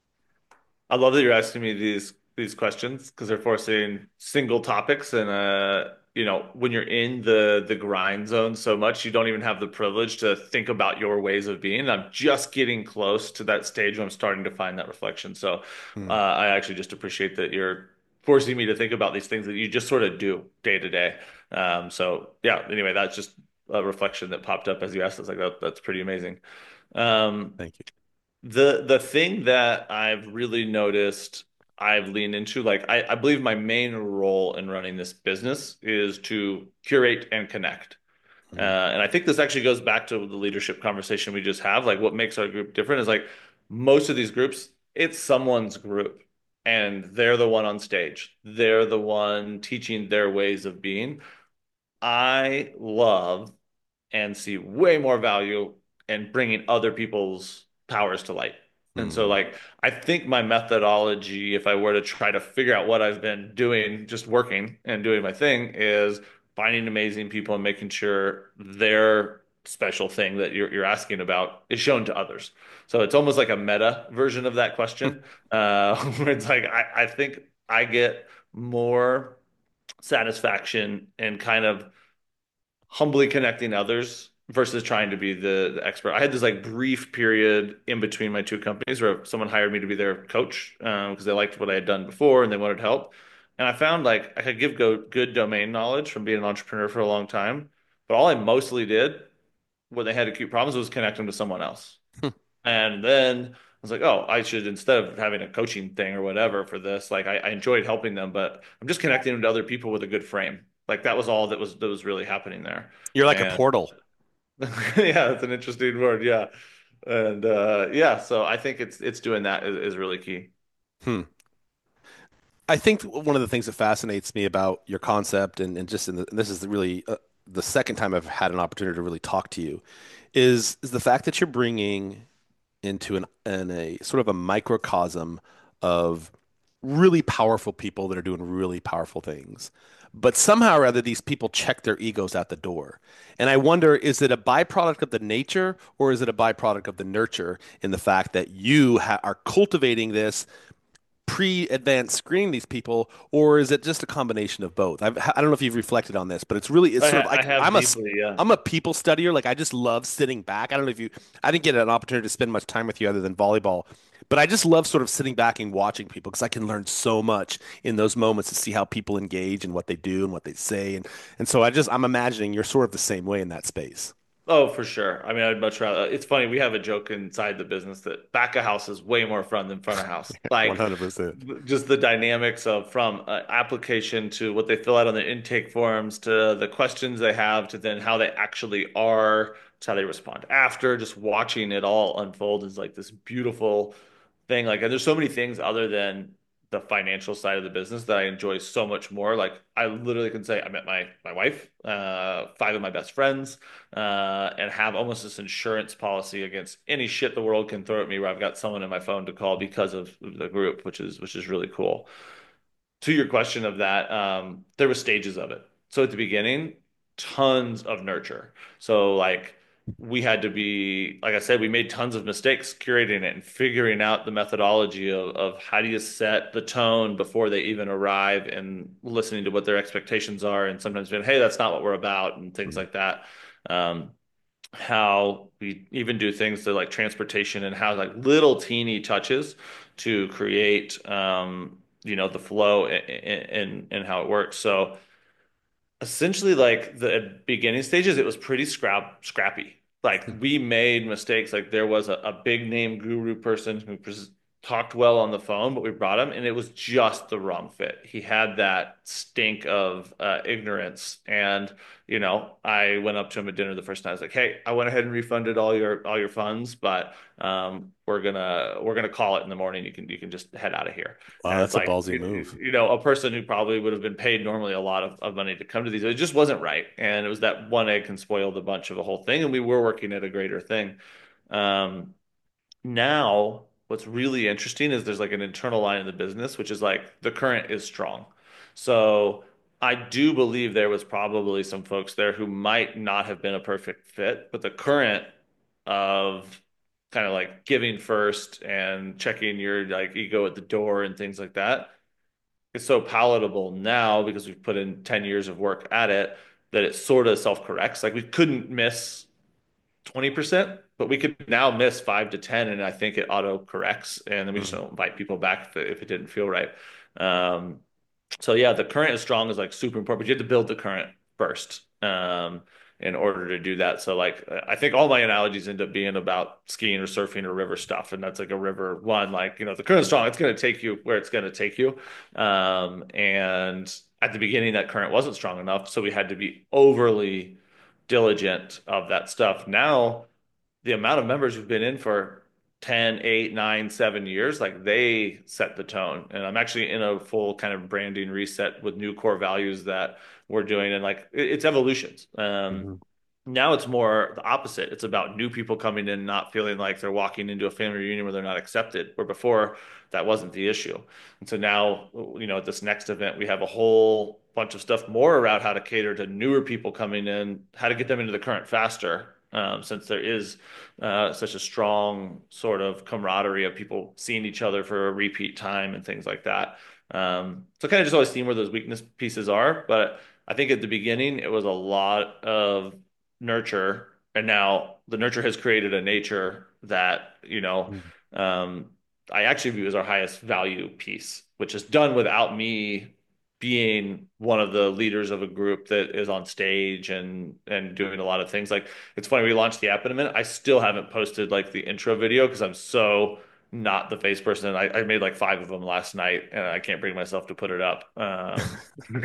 I love that you're asking me these these questions because they're forcing single topics and uh you know when you're in the the grind zone so much you don't even have the privilege to think about your ways of being. I'm just getting close to that stage where I'm starting to find that reflection. So uh, Hmm. I actually just appreciate that you're forcing me to think about these things that you just sort of do day to day. Um, so yeah, anyway, that's just a reflection that popped up as you asked. It's like that, that's pretty amazing. Um, Thank you. the the thing that I've really noticed I've leaned into, like I, I believe my main role in running this business is to curate and connect. Uh, Hmm. and I think this actually goes back to the leadership conversation we just have. Like what makes our group different is like most of these groups, it's someone's group and they're the one on stage. They're the one teaching their ways of being. I love and see way more value in bringing other people's powers to light. And so, Hmm. like, I think my methodology, if I were to try to figure out what I've been doing, just working and doing my thing, is finding amazing people and making sure their special thing that you're, you're asking about is shown to others. So it's almost like a meta version of that question, uh, where it's like, I, I think I get more satisfaction and kind of humbly connecting others versus trying to be the, the expert. I had this like brief period in between my two companies where someone hired me to be their coach um, because they liked what I had done before and they wanted help. And I found like I could give go good domain knowledge from being an entrepreneur for a long time, but all I mostly did when they had acute problems was connect them to someone else. And then I was like, oh, I should instead of having a coaching thing or whatever for this, like I, I enjoyed helping them, but I'm just connecting them to other people with a good frame. Like that was all that was that was really happening there. You're like a And portal. yeah, that's an interesting word. Yeah. And uh yeah, so I think it's it's doing that is, is really key. Hmm. I think one of the things that fascinates me about your concept and, and just in the, and this is really uh, the second time I've had an opportunity to really talk to you is is the fact that you're bringing into an, an a sort of a microcosm of really powerful people that are doing really powerful things. But somehow or other, these people check their egos at the door. And I wonder, is it a byproduct of the nature or is it a byproduct of the nurture in the fact that you ha are cultivating this pre-advanced screening these people, or is it just a combination of both? I've, I don't know if you've reflected on this, but it's really it's I, sort of ha- I like have I'm a deeply, yeah. I'm a people studier. Like I just love sitting back. I don't know if you I didn't get an opportunity to spend much time with you other than volleyball, but I just love sort of sitting back and watching people because I can learn so much in those moments to see how people engage and what they do and what they say, and and so I just I'm imagining you're sort of the same way in that space. Oh, for sure. I mean, I'd much rather. It's funny. We have a joke inside the business that back of house is way more fun than front of house. Like, one hundred percent. just the dynamics of from uh, application to what they fill out on the intake forms to the questions they have to then how they actually are to how they respond after. Just watching it all unfold is like this beautiful thing. Like, and there's so many things other than the financial side of the business that I enjoy so much more. Like, I literally can say I met my my wife, uh, five of my best friends, uh, and have almost this insurance policy against any shit the world can throw at me, where I've got someone in my phone to call because of the group, which is which is really cool. To your question of that, um, there were stages of it. So at the beginning, tons of nurture. So like we had to be, like I said, we made tons of mistakes curating it and figuring out the methodology of, of how do you set the tone before they even arrive and listening to what their expectations are and sometimes being, hey, that's not what we're about and things like that. Um, how we even do things to like transportation and how like little teeny touches to create um you know the flow and and how it works. So essentially like the beginning stages it was pretty scrap scrappy. Like we made mistakes. Like there was a, a big name guru person who pres talked well on the phone, but we brought him and it was just the wrong fit. He had that stink of uh, ignorance. And you know, I went up to him at dinner the first night. I was like, "Hey, I went ahead and refunded all your all your funds, but um, we're gonna we're gonna call it in the morning. You can you can just head out of here." Wow, And it's that's a like, ballsy you, move. you know, a person who probably would have been paid normally a lot of, of money to come to these, it just wasn't right. And it was that one egg can spoil the bunch of a whole thing. And we were working at a greater thing. Um, Now, what's really interesting is there's like an internal line in the business, which is like the current is strong. So I do believe there was probably some folks there who might not have been a perfect fit, but the current of kind of like giving first and checking your like ego at the door and things like that is so palatable now because we've put in ten years of work at it that it sort of self-corrects. Like we couldn't miss twenty percent, but we could now miss five to ten, and I think it auto corrects. And then we just Mhm. don't invite people back if it, if it didn't feel right. Um, so yeah, the current is strong is like super important, but you have to build the current first um, in order to do that. So like I think all my analogies end up being about skiing or surfing or river stuff, and that's like a river one. Like you know, if the current is strong, it's going to take you where it's going to take you. Um, and at the beginning, that current wasn't strong enough, so we had to be overly diligent of that stuff. Now the amount of members who've been in for ten, eight, nine, seven years, like they set the tone. And I'm actually in a full kind of branding reset with new core values that we're doing. And like it's evolutions. Um, Mhm. now it's more the opposite. It's about new people coming in, not feeling like they're walking into a family reunion where they're not accepted, where before that wasn't the issue. And so now, you know, at this next event, we have a whole bunch of stuff more around how to cater to newer people coming in, how to get them into the current faster. Um, since there is uh, such a strong sort of camaraderie of people seeing each other for a repeat time and things like that. Um, so kind of just always seeing where those weakness pieces are. But I think at the beginning, it was a lot of nurture, and now the nurture has created a nature that, you know, Mhm. um, I actually view as our highest value piece, which is done without me being one of the leaders of a group that is on stage and and doing a lot of things. Like it's funny, we launched the app in a minute. I still haven't posted like the intro video because I'm so not the face person. I, I made like five of them last night, and I can't bring myself to put it up. Um,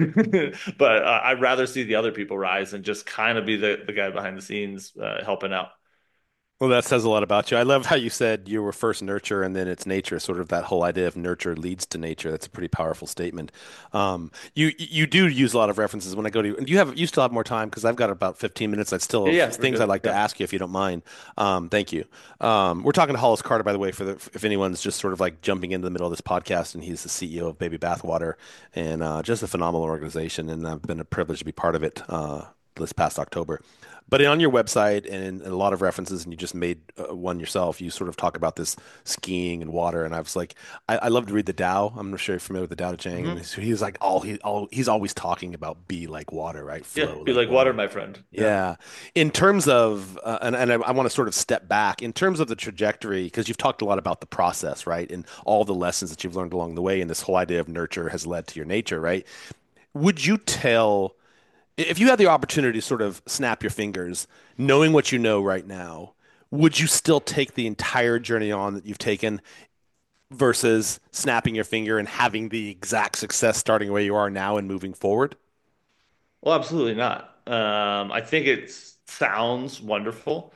but uh, I'd rather see the other people rise and just kind of be the the guy behind the scenes uh, helping out. Well, that says a lot about you. I love how you said you were first nurture and then it's nature, sort of that whole idea of nurture leads to nature. That's a pretty powerful statement. Um, you you do use a lot of references when I go to, and you have you still have more time because I've got about fifteen minutes. I still Yeah, have yeah, we're things I'd good. like to Yeah. ask you if you don't mind. Um, thank you. Um, we're talking to Hollis Carter, by the way, for the if anyone's just sort of like jumping into the middle of this podcast, and he's the C E O of Baby Bathwater, and uh, just a phenomenal organization, and I've been a privilege to be part of it uh, this past October. But on your website and in a lot of references, and you just made uh, one yourself, you sort of talk about this skiing and water. And I was like, I, I love to read the Tao. I'm not sure you're familiar with the Tao Te Ching. And Hmm. he's, he's like, all he, all he's always talking about be like water, right? Yeah, Flow be like like water, water. my friend. Yeah. Yeah. In terms of, uh, and, and I, I want to sort of step back in terms of the trajectory, because you've talked a lot about the process, right? And all the lessons that you've learned along the way. And this whole idea of nurture has led to your nature, right? Would you tell if you had the opportunity to sort of snap your fingers, knowing what you know right now, would you still take the entire journey on that you've taken versus snapping your finger and having the exact success starting where you are now and moving forward? Well, absolutely not. Um, I think it sounds wonderful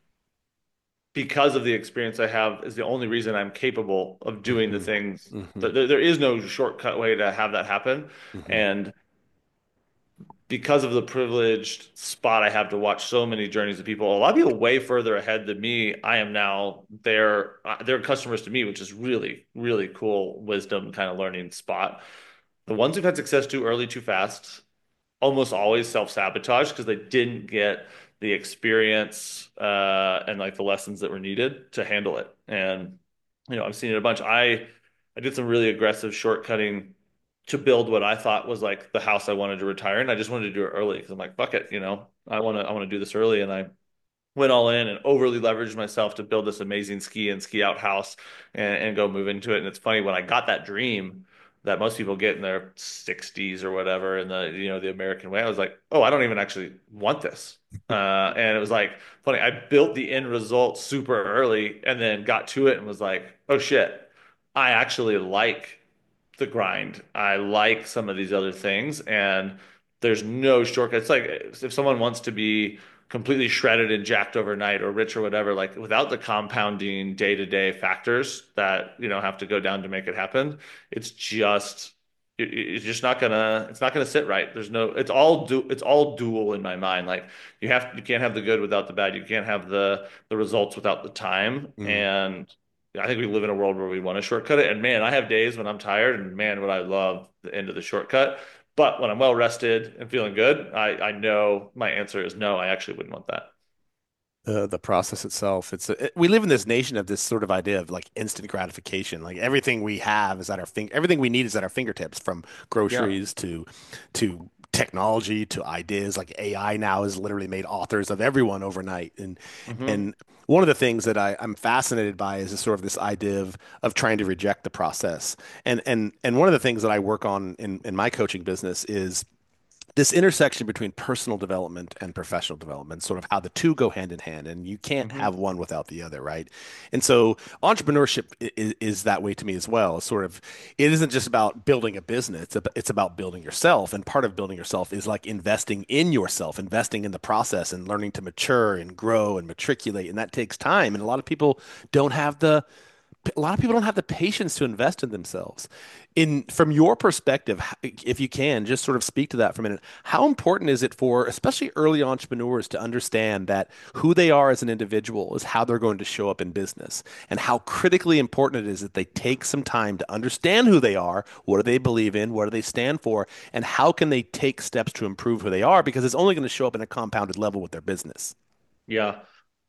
because of the experience I have is the only reason I'm capable of doing the Hmm. things. Hmm. That there, there is no shortcut way to have that happen. Hmm. And because of the privileged spot I have to watch so many journeys of people, a lot of people way further ahead than me. I am now their uh, their customers to me, which is really, really cool wisdom kind of learning spot. The ones who've had success too early, too fast, almost always self-sabotage because they didn't get the experience uh, and like the lessons that were needed to handle it. And you know, I've seen it a bunch. I I did some really aggressive shortcutting to build what I thought was like the house I wanted to retire in. I just wanted to do it early because I'm like, fuck it, you know, I want to I want to do this early, and I went all in and overly leveraged myself to build this amazing ski and ski out house and, and go move into it. And it's funny when I got that dream that most people get in their sixties or whatever in the you know the American way, I was like, oh, I don't even actually want this. Uh, and it was like funny. I built the end result super early and then got to it and was like, oh shit, I actually like the grind. I like some of these other things, and there's no shortcut. It's like if someone wants to be completely shredded and jacked overnight or rich or whatever, like without the compounding day-to-day factors that, you know, have to go down to make it happen, it's just it- it's just not gonna it's not gonna sit right. There's no it's all du it's all dual in my mind. Like you have you can't have the good without the bad. You can't have the the results without the time. Mm. And I think we live in a world where we want to shortcut it. And man, I have days when I'm tired, and man, would I love the end of the shortcut. But when I'm well rested and feeling good, I, I know my answer is no, I actually wouldn't want that. The the process itself. It's a, it, we live in this nation of this sort of idea of like instant gratification. Like everything we have is at our fing everything we need is at our fingertips, from Yeah. groceries to to technology to ideas. Like A I now has literally made authors of everyone overnight. And Hmm. and one of the things that I, I'm fascinated by is this sort of this idea of of trying to reject the process. And and and one of the things that I work on in in my coaching business is this intersection between personal development and professional development, sort of how the two go hand in hand, and you can't Hmm. have one without the other, right? And so entrepreneurship is, is that way to me as well. It's sort of, it isn't just about building a business; it's, about, it's about building yourself, and part of building yourself is like investing in yourself, investing in the process, and learning to mature and grow and matriculate, and that takes time. And a lot of people don't have the a lot of people don't have the patience to invest in themselves. In from your perspective, if you can just sort of speak to that for a minute, how important is it for especially early entrepreneurs to understand that who they are as an individual is how they're going to show up in business, and how critically important it is that they take some time to understand who they are, what do they believe in, what do they stand for, and how can they take steps to improve who they are, because it's only going to show up in a compounded level with their business. Yeah.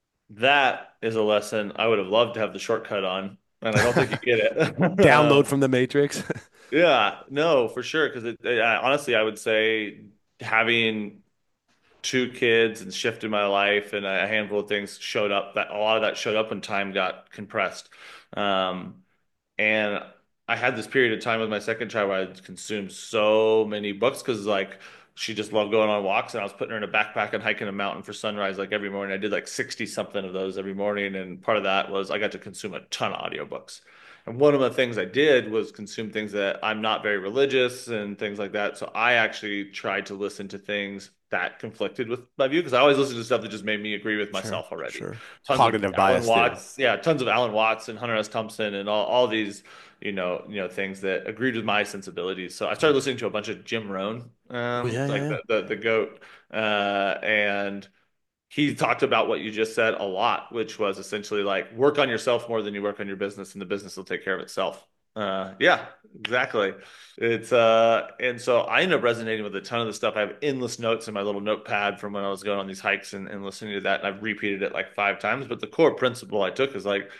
That is a lesson I would have loved to have the shortcut on, and I don't think you get it. Download Um, from the Matrix. yeah, no, for sure. Because it, it, I, honestly, I would say having two kids and shift in my life and a handful of things showed up that a lot of that showed up when time got compressed. Um, and I had this period of time with my second child where I consumed so many books because like she just loved going on walks, and I was putting her in a backpack and hiking a mountain for sunrise like every morning. I did like sixty something of those every morning. And part of that was I got to consume a ton of audiobooks. And one of the things I did was consume things that I'm not very religious and things like that. So I actually tried to listen to things that conflicted with my view because I always listened to stuff that just made me agree with Sure, myself already. sure. Tons of Cognitive Alan bias too. Watts, yeah, tons of Alan Watts and Hunter S. Thompson and all, all these, you know, you know, things that agreed with my sensibilities. So I started listening to a bunch of Jim Rohn, Oh, um, yeah, yeah, like yeah. the the, the goat, uh, and he talked about what you just said a lot, which was essentially like work on yourself more than you work on your business, and the business will take care of itself. Uh, yeah, exactly. It's uh, and so I ended up resonating with a ton of the stuff. I have endless notes in my little notepad from when I was going on these hikes and, and listening to that, and I've repeated it like five times. But the core principle I took is like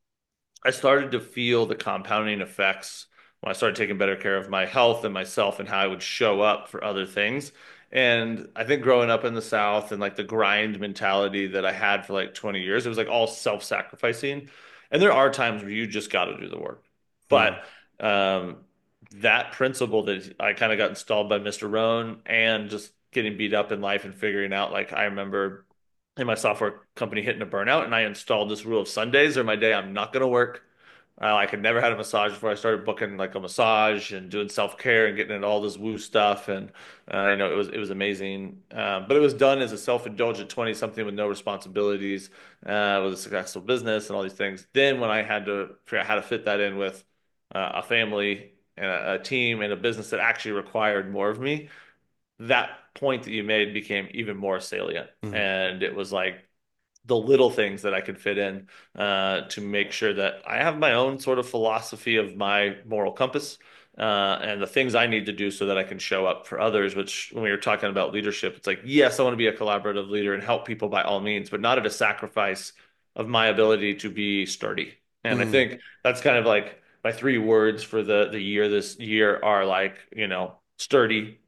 I started to feel the compounding effects when I started taking better care of my health and myself and how I would show up for other things. And I think growing up in the South and like the grind mentality that I had for like twenty years, it was like all self-sacrificing. And there are times where you just got to do the work. Mm, But um, that principle that I kind of got installed by mister Rohn and just getting beat up in life and figuring out, like, I remember in my software company hitting a burnout, and I installed this rule of Sundays are my day I'm not going to work. Uh, like I'd never had a massage before. I started booking like a massage and doing self-care and getting into all this woo stuff, and uh, you know it was it was amazing. Um, but it was done as a self-indulgent twenty something with no responsibilities, uh, with a successful business and all these things. Then when I had to figure out how to fit that in with uh, a family and a, a team and a business that actually required more of me, that point that you made became even more salient. mm, And it was like the little things that I could fit in uh, to make sure that I have my own sort of philosophy of my moral compass uh, and the things I need to do so that I can show up for others. Which, when we were talking about leadership, it's like, yes, I want to be a collaborative leader and help people by all means, but not at a sacrifice of my ability to be sturdy. And I mm, think that's kind of like my three words for the the year this year are like, you know, sturdy,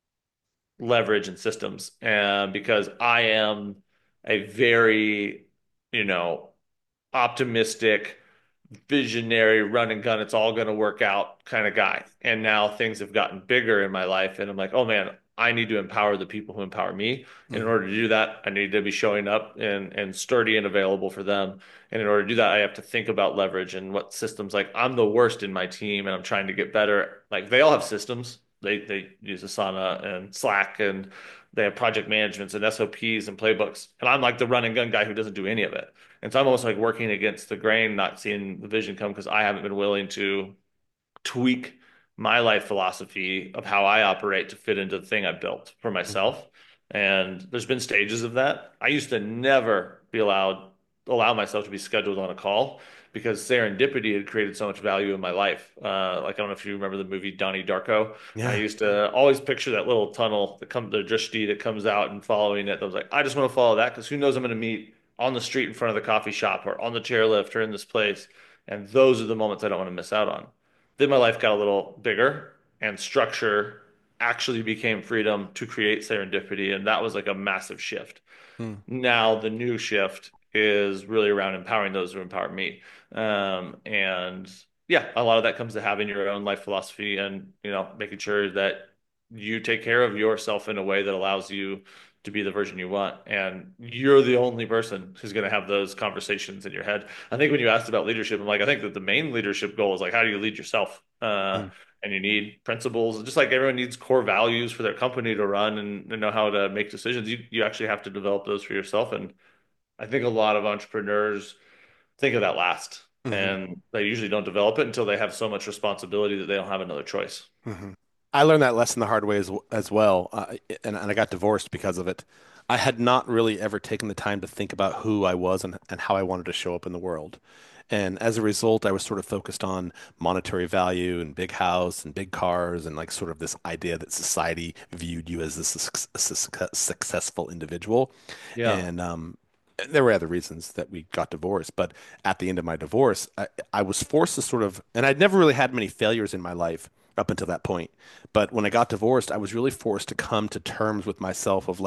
leverage and systems. And because I am a very, you know, optimistic, visionary, run and gun, it's all going to work out kind of guy. And now things have gotten bigger in my life. And I'm like, oh man, I need to empower the people who empower me. And in mm, order to do that, I need to be showing up and, and sturdy and available for them. And in order to do that, I have to think about leverage and what systems, like I'm the worst in my team and I'm trying to get better. Like they all have systems. They they use Asana and Slack and they have project managements and S O Ps and playbooks. And I'm like the run and gun guy who doesn't do any of it. And so I'm almost like working against the grain, not seeing the vision come because I haven't been willing to tweak my life philosophy of how I operate to fit into the thing I built for mm, myself. And there's been stages of that. I used to never be allowed allow myself to be scheduled on a call because serendipity had created so much value in my life. Uh, like I don't know if you remember the movie Donnie Darko. I yeah. used to always picture that little tunnel that comes, the drishti that comes out and following it. I was like, I just want to follow that because who knows I'm going to meet on the street in front of the coffee shop or on the chairlift or in this place. And those are the moments I don't want to miss out on. Then my life got a little bigger and structure actually became freedom to create serendipity. And that was like a massive shift. Mm, Now the new shift is really around empowering those who empower me. Um, and yeah, a lot of that comes to having your own life philosophy and, you know, making sure that you take care of yourself in a way that allows you to be the version you want. And you're the only person who's going to have those conversations in your head. I think when you asked about leadership, I'm like, I think that the main leadership goal is like, how do you lead yourself? Uh, mm, and you need principles, just like everyone needs core values for their company to run and, and know how to make decisions. You you actually have to develop those for yourself. And I think a lot of entrepreneurs think of that last, mhm, and they usually don't develop it until they have so much responsibility that they don't have another choice. mhm. I learned that lesson the hard way as as well, uh, and and I got divorced because of it. I had not really ever taken the time to think about who I was and and how I wanted to show up in the world. And as a result, I was sort of focused on monetary value and big house and big cars and like sort of this idea that society viewed you as this suc- suc- successful individual. Yeah. And um, there were other reasons that we got divorced, but at the end of my divorce, I, I was forced to sort of, and I'd never really had many failures in my life up until that point. But when I got divorced, I was really forced to come to terms with myself of like,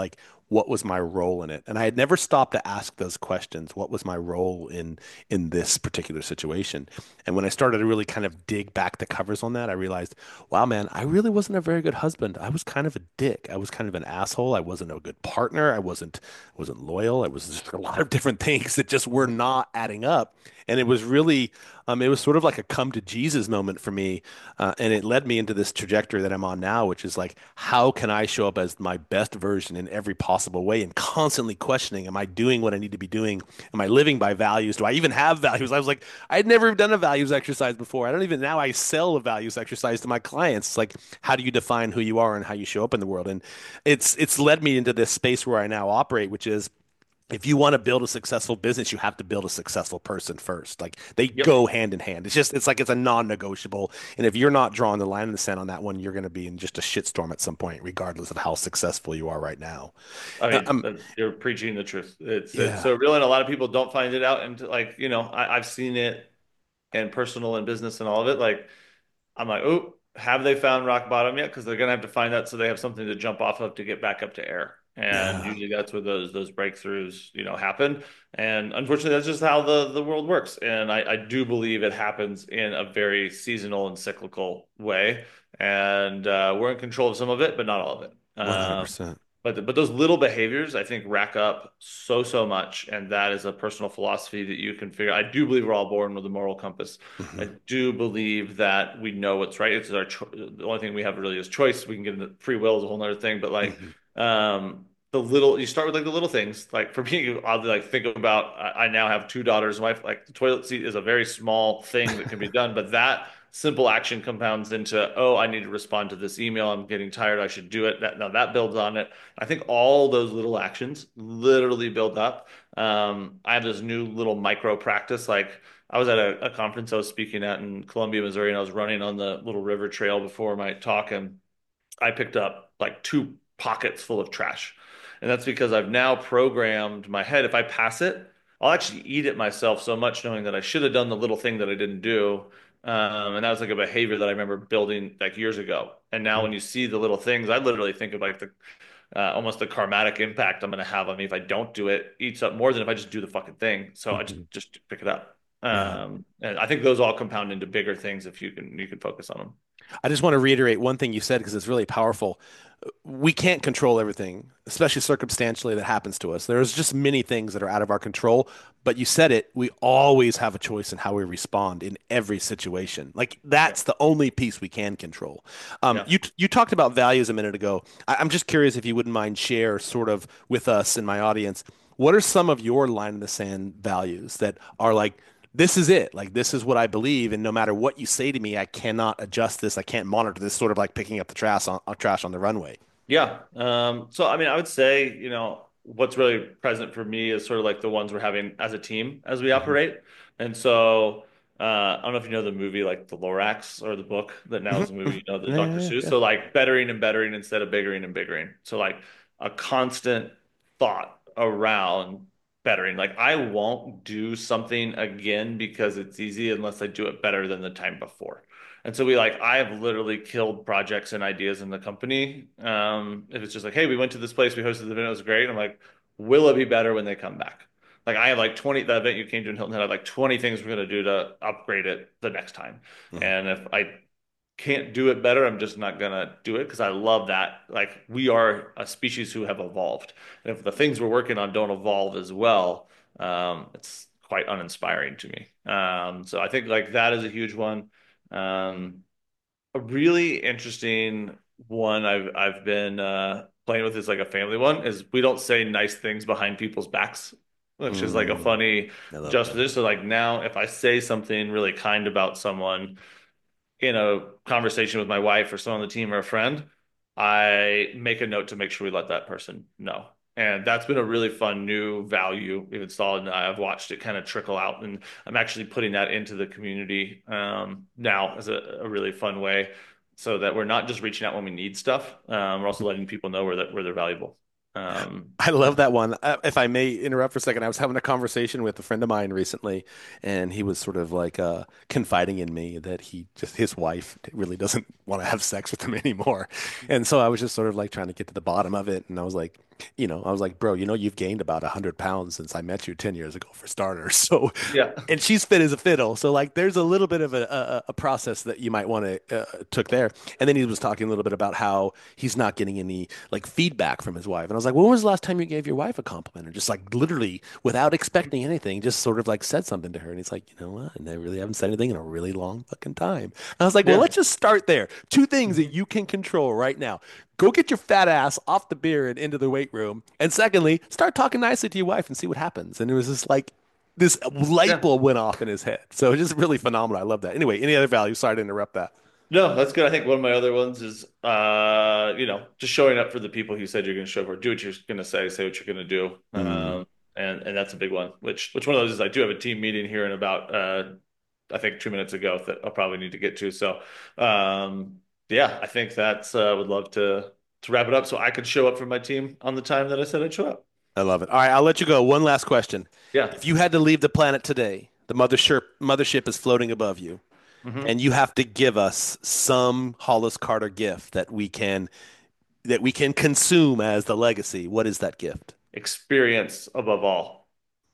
what was my role in it? And I had never stopped to ask those questions. What was my role in in this particular situation? And when I started to really kind of dig back the covers on that, I realized, wow, man, I really wasn't a very good husband. I was kind of a dick. I was kind of an asshole. I wasn't a good partner. I wasn't wasn't loyal. I was just a lot of different things that just were not adding up. And it was really, um, it was sort of like a come to Jesus moment for me. Uh, and it led me into this trajectory that I'm on now, which is like, how can I show up as my best version in every possible way and constantly questioning, am I doing what I need to be doing? Am I living by values? Do I even have values? I was like, I'd never done a values exercise before. I don't even, now I sell a values exercise to my clients. It's like, how do you define who you are and how you show up in the world? And it's, it's led me into this space where I now operate, which is, if you want to build a successful business, you have to build a successful person first. Like they Yep. go hand in hand. It's just, it's like it's a non-negotiable. And if you're not drawing the line in the sand on that one, you're going to be in just a shitstorm at some point, regardless of how successful you are right now. I Uh, mean, Um, uh, you're preaching the truth. It's it's yeah. so real, and a lot of people don't find it out. And like, you know, I, I've seen it in personal and business and all of it. Like, I'm like, oh, have they found rock bottom yet? Because they're gonna have to find that so they have something to jump off of to get back up to air. And Yeah. usually that's where those those breakthroughs, you know, happen. And unfortunately, that's just how the the world works. And I, I do believe it happens in a very seasonal and cyclical way. And uh, we're in control of some of it, but not all of it. Um, one hundred percent. but but those little behaviors, I think, rack up so so much, and that is a personal philosophy that you can figure. I do believe we're all born with a moral compass. I Hmm. do believe that we know what's right. It's our cho the only thing we have really is choice. We can get into free will is a whole other thing, but like Hmm. um the little you start with like the little things. Like for me, you oddly like think about I, I now have two daughters. My like the toilet seat is a very small thing that can be done, but that simple action compounds into, oh, I need to respond to this email. I'm getting tired. I should do it. That now that builds on it. I think all those little actions literally build up. Um, I have this new little micro practice. Like I was at a, a conference I was speaking at in Columbia, Missouri, and I was running on the little river trail before my talk, and I picked up like two pockets full of trash. And that's because I've now programmed my head. If I pass it, I'll actually eat it myself so much knowing that I should have done the little thing that I didn't do. Um, and that was like a behavior that I remember building like years ago. And now when you see the little things, I literally think of like the uh, almost the karmatic impact I'm going to have on me if I don't do it eats up more than if I just do the fucking thing. So I just Hmm. just pick it up. Yeah. Um, and I think those all compound into bigger things if you can you can focus on them. I just want to reiterate one thing you said because it's really powerful. We can't control everything, especially circumstantially, that happens to us. There's just many things that are out of our control. But you said it, we always have a choice in how we respond in every situation. Like Yeah. that's the only piece we can control. Um, Yeah. you you talked about values a minute ago. I, I'm just curious if you wouldn't mind share sort of with us and my audience, what are some of your line in the sand values that are like, this is it. Like this is what I believe, and no matter what you say to me, I cannot adjust this. I can't monitor this. Sort of like picking up the trash on uh, trash on the runway. Yeah. Um, so I mean, I would say, you know, what's really present for me is sort of like the ones we're having as a team as we Hmm. operate. And so uh, I don't know if you know the movie like The Lorax or the book that now Hmm. is a movie, you know, the Yeah, doctor yeah, Seuss. yeah. So like bettering and bettering instead of biggering and biggering. So like a constant thought around bettering. Like I won't do something again because it's easy unless I do it better than the time before. And so we like, I have literally killed projects and ideas in the company. Um, if it's just like, hey, we went to this place, we hosted the event, it was great. I'm like, will it be better when they come back? Like I have like twenty, the event you came to in Hilton Head, I have like twenty things we're going to do to upgrade it the next time. Hmm. And if I can't do it better, I'm just not gonna do it because I love that. Like we are a species who have evolved. And if the things we're working on don't evolve as well, um, it's quite uninspiring to me. Um, so I think like that is a huge one. Um, a really interesting one I've I've been uh, playing with is like a family one is we don't say nice things behind people's backs, which is like a Mm, funny I love that. juxtaposition. So like now if I say something really kind about someone in a conversation with my wife or someone on the team or a friend, I make a note to make sure we let that person know. And that's been a really fun new value we've installed, and I've watched it kind of trickle out. And I'm actually putting that into the community um, now as a, a really fun way, so that we're not just reaching out when we need stuff. Um, we're also letting people know where that where they're valuable. Um, I love that one. Uh, if I may interrupt for a second, I was having a conversation with a friend of mine recently, and he was sort of like uh, confiding in me that he just his wife really doesn't want to have sex with him anymore. And so I was just sort of like trying to get to the bottom of it, and I was like, you know, I was like, bro, you know, you've gained about a hundred pounds since I met you ten years ago for starters. So, Yeah. and she's fit as a fiddle. So like, there's a little bit of a, a, a process that you might want to uh, took there. And then he was talking a little bit about how he's not getting any like feedback from his wife. And I was like, when was the last time you gave your wife a compliment? Or just like literally without expecting anything, just sort of like said something to her. And he's like, you know what? And I really haven't said anything in a really long fucking time. And I was like, well, Yeah. let's just start there. Two things that you can control right now. Go get your fat ass off the beer and into the weight room. And secondly, start talking nicely to your wife and see what happens. And it was just like this light Yeah. bulb went off in his head. So it's just really phenomenal. I love that. Anyway, any other value? Sorry to interrupt that. No, that's good. I think one of my other ones is, uh, you know, just showing up for the people you said you're going to show up for. Do what you're going to say, say what you're going to do. Mm. Um, and and that's a big one. Which which one of those is I do have a team meeting here in about uh, I think two minutes ago that I'll probably need to get to. So, um, yeah, I think that's uh, would love to to wrap it up so I could show up for my team on the time that I said I'd show up. I love it. All right, I'll let you go. One last question. Yeah. If you had to leave the planet today, the mothership mothership is floating above you, Hmm. and you have to give us some Hollis Carter gift that we can that we can consume as the legacy. What is that gift? Experience above all.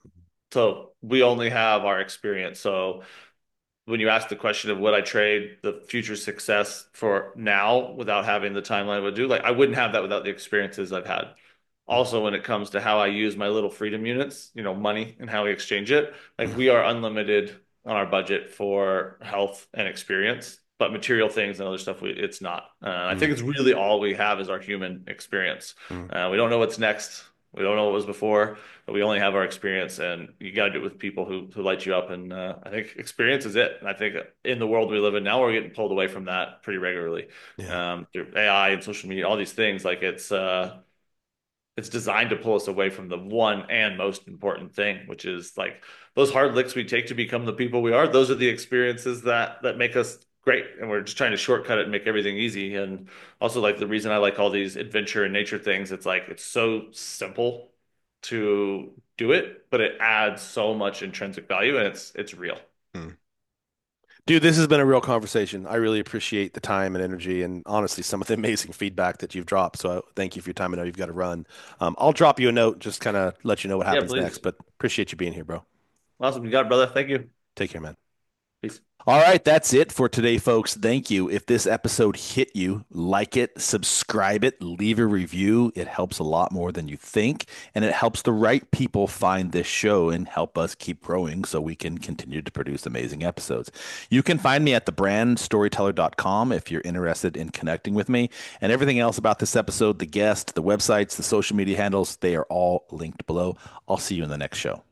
So we only have our experience. So when you ask the question of would I trade the future success for now without having the timeline I would do, like I wouldn't have that without the experiences I've had. Also, when it comes to how I use my little freedom units, you know, money and how we exchange it, like we are unlimited on our budget for health and experience, but material things and other stuff, we, it's not. Uh, I think Mm, it's really all we have is our human experience. mm. Uh, we don't know what's next. We don't know what was before, but we only have our experience, and you got to do it with people who who light you up. And uh, I think experience is it. And I think in the world we live in now, we're getting pulled away from that pretty regularly Yeah. um, through A I and social media, all these things. Like it's uh, it's designed to pull us away from the one and most important thing, which is like those hard licks we take to become the people we are. Those are the experiences that that make us great, and we're just trying to shortcut it and make everything easy. And also, like the reason I like all these adventure and nature things, it's like it's so simple to do it, but it adds so much intrinsic value, and it's it's real. Mm. Dude, this has been a real conversation. I really appreciate the time and energy and honestly some of the amazing feedback that you've dropped. So I thank you for your time. I know you've got to run. Um, I'll drop you a note, just kind of let you know what Yeah, happens next, please. but appreciate you being here, bro. Awesome. You got it, brother. Thank you. Take care, man. Peace. All right, that's it for today, folks. Thank you. If this episode hit you, like it, subscribe it, leave a review. It helps a lot more than you think, and it helps the right people find this show and help us keep growing so we can continue to produce amazing episodes. You can find me at the brand storyteller dot com if you're interested in connecting with me. And everything else about this episode, the guest, the websites, the social media handles, they are all linked below. I'll see you in the next show.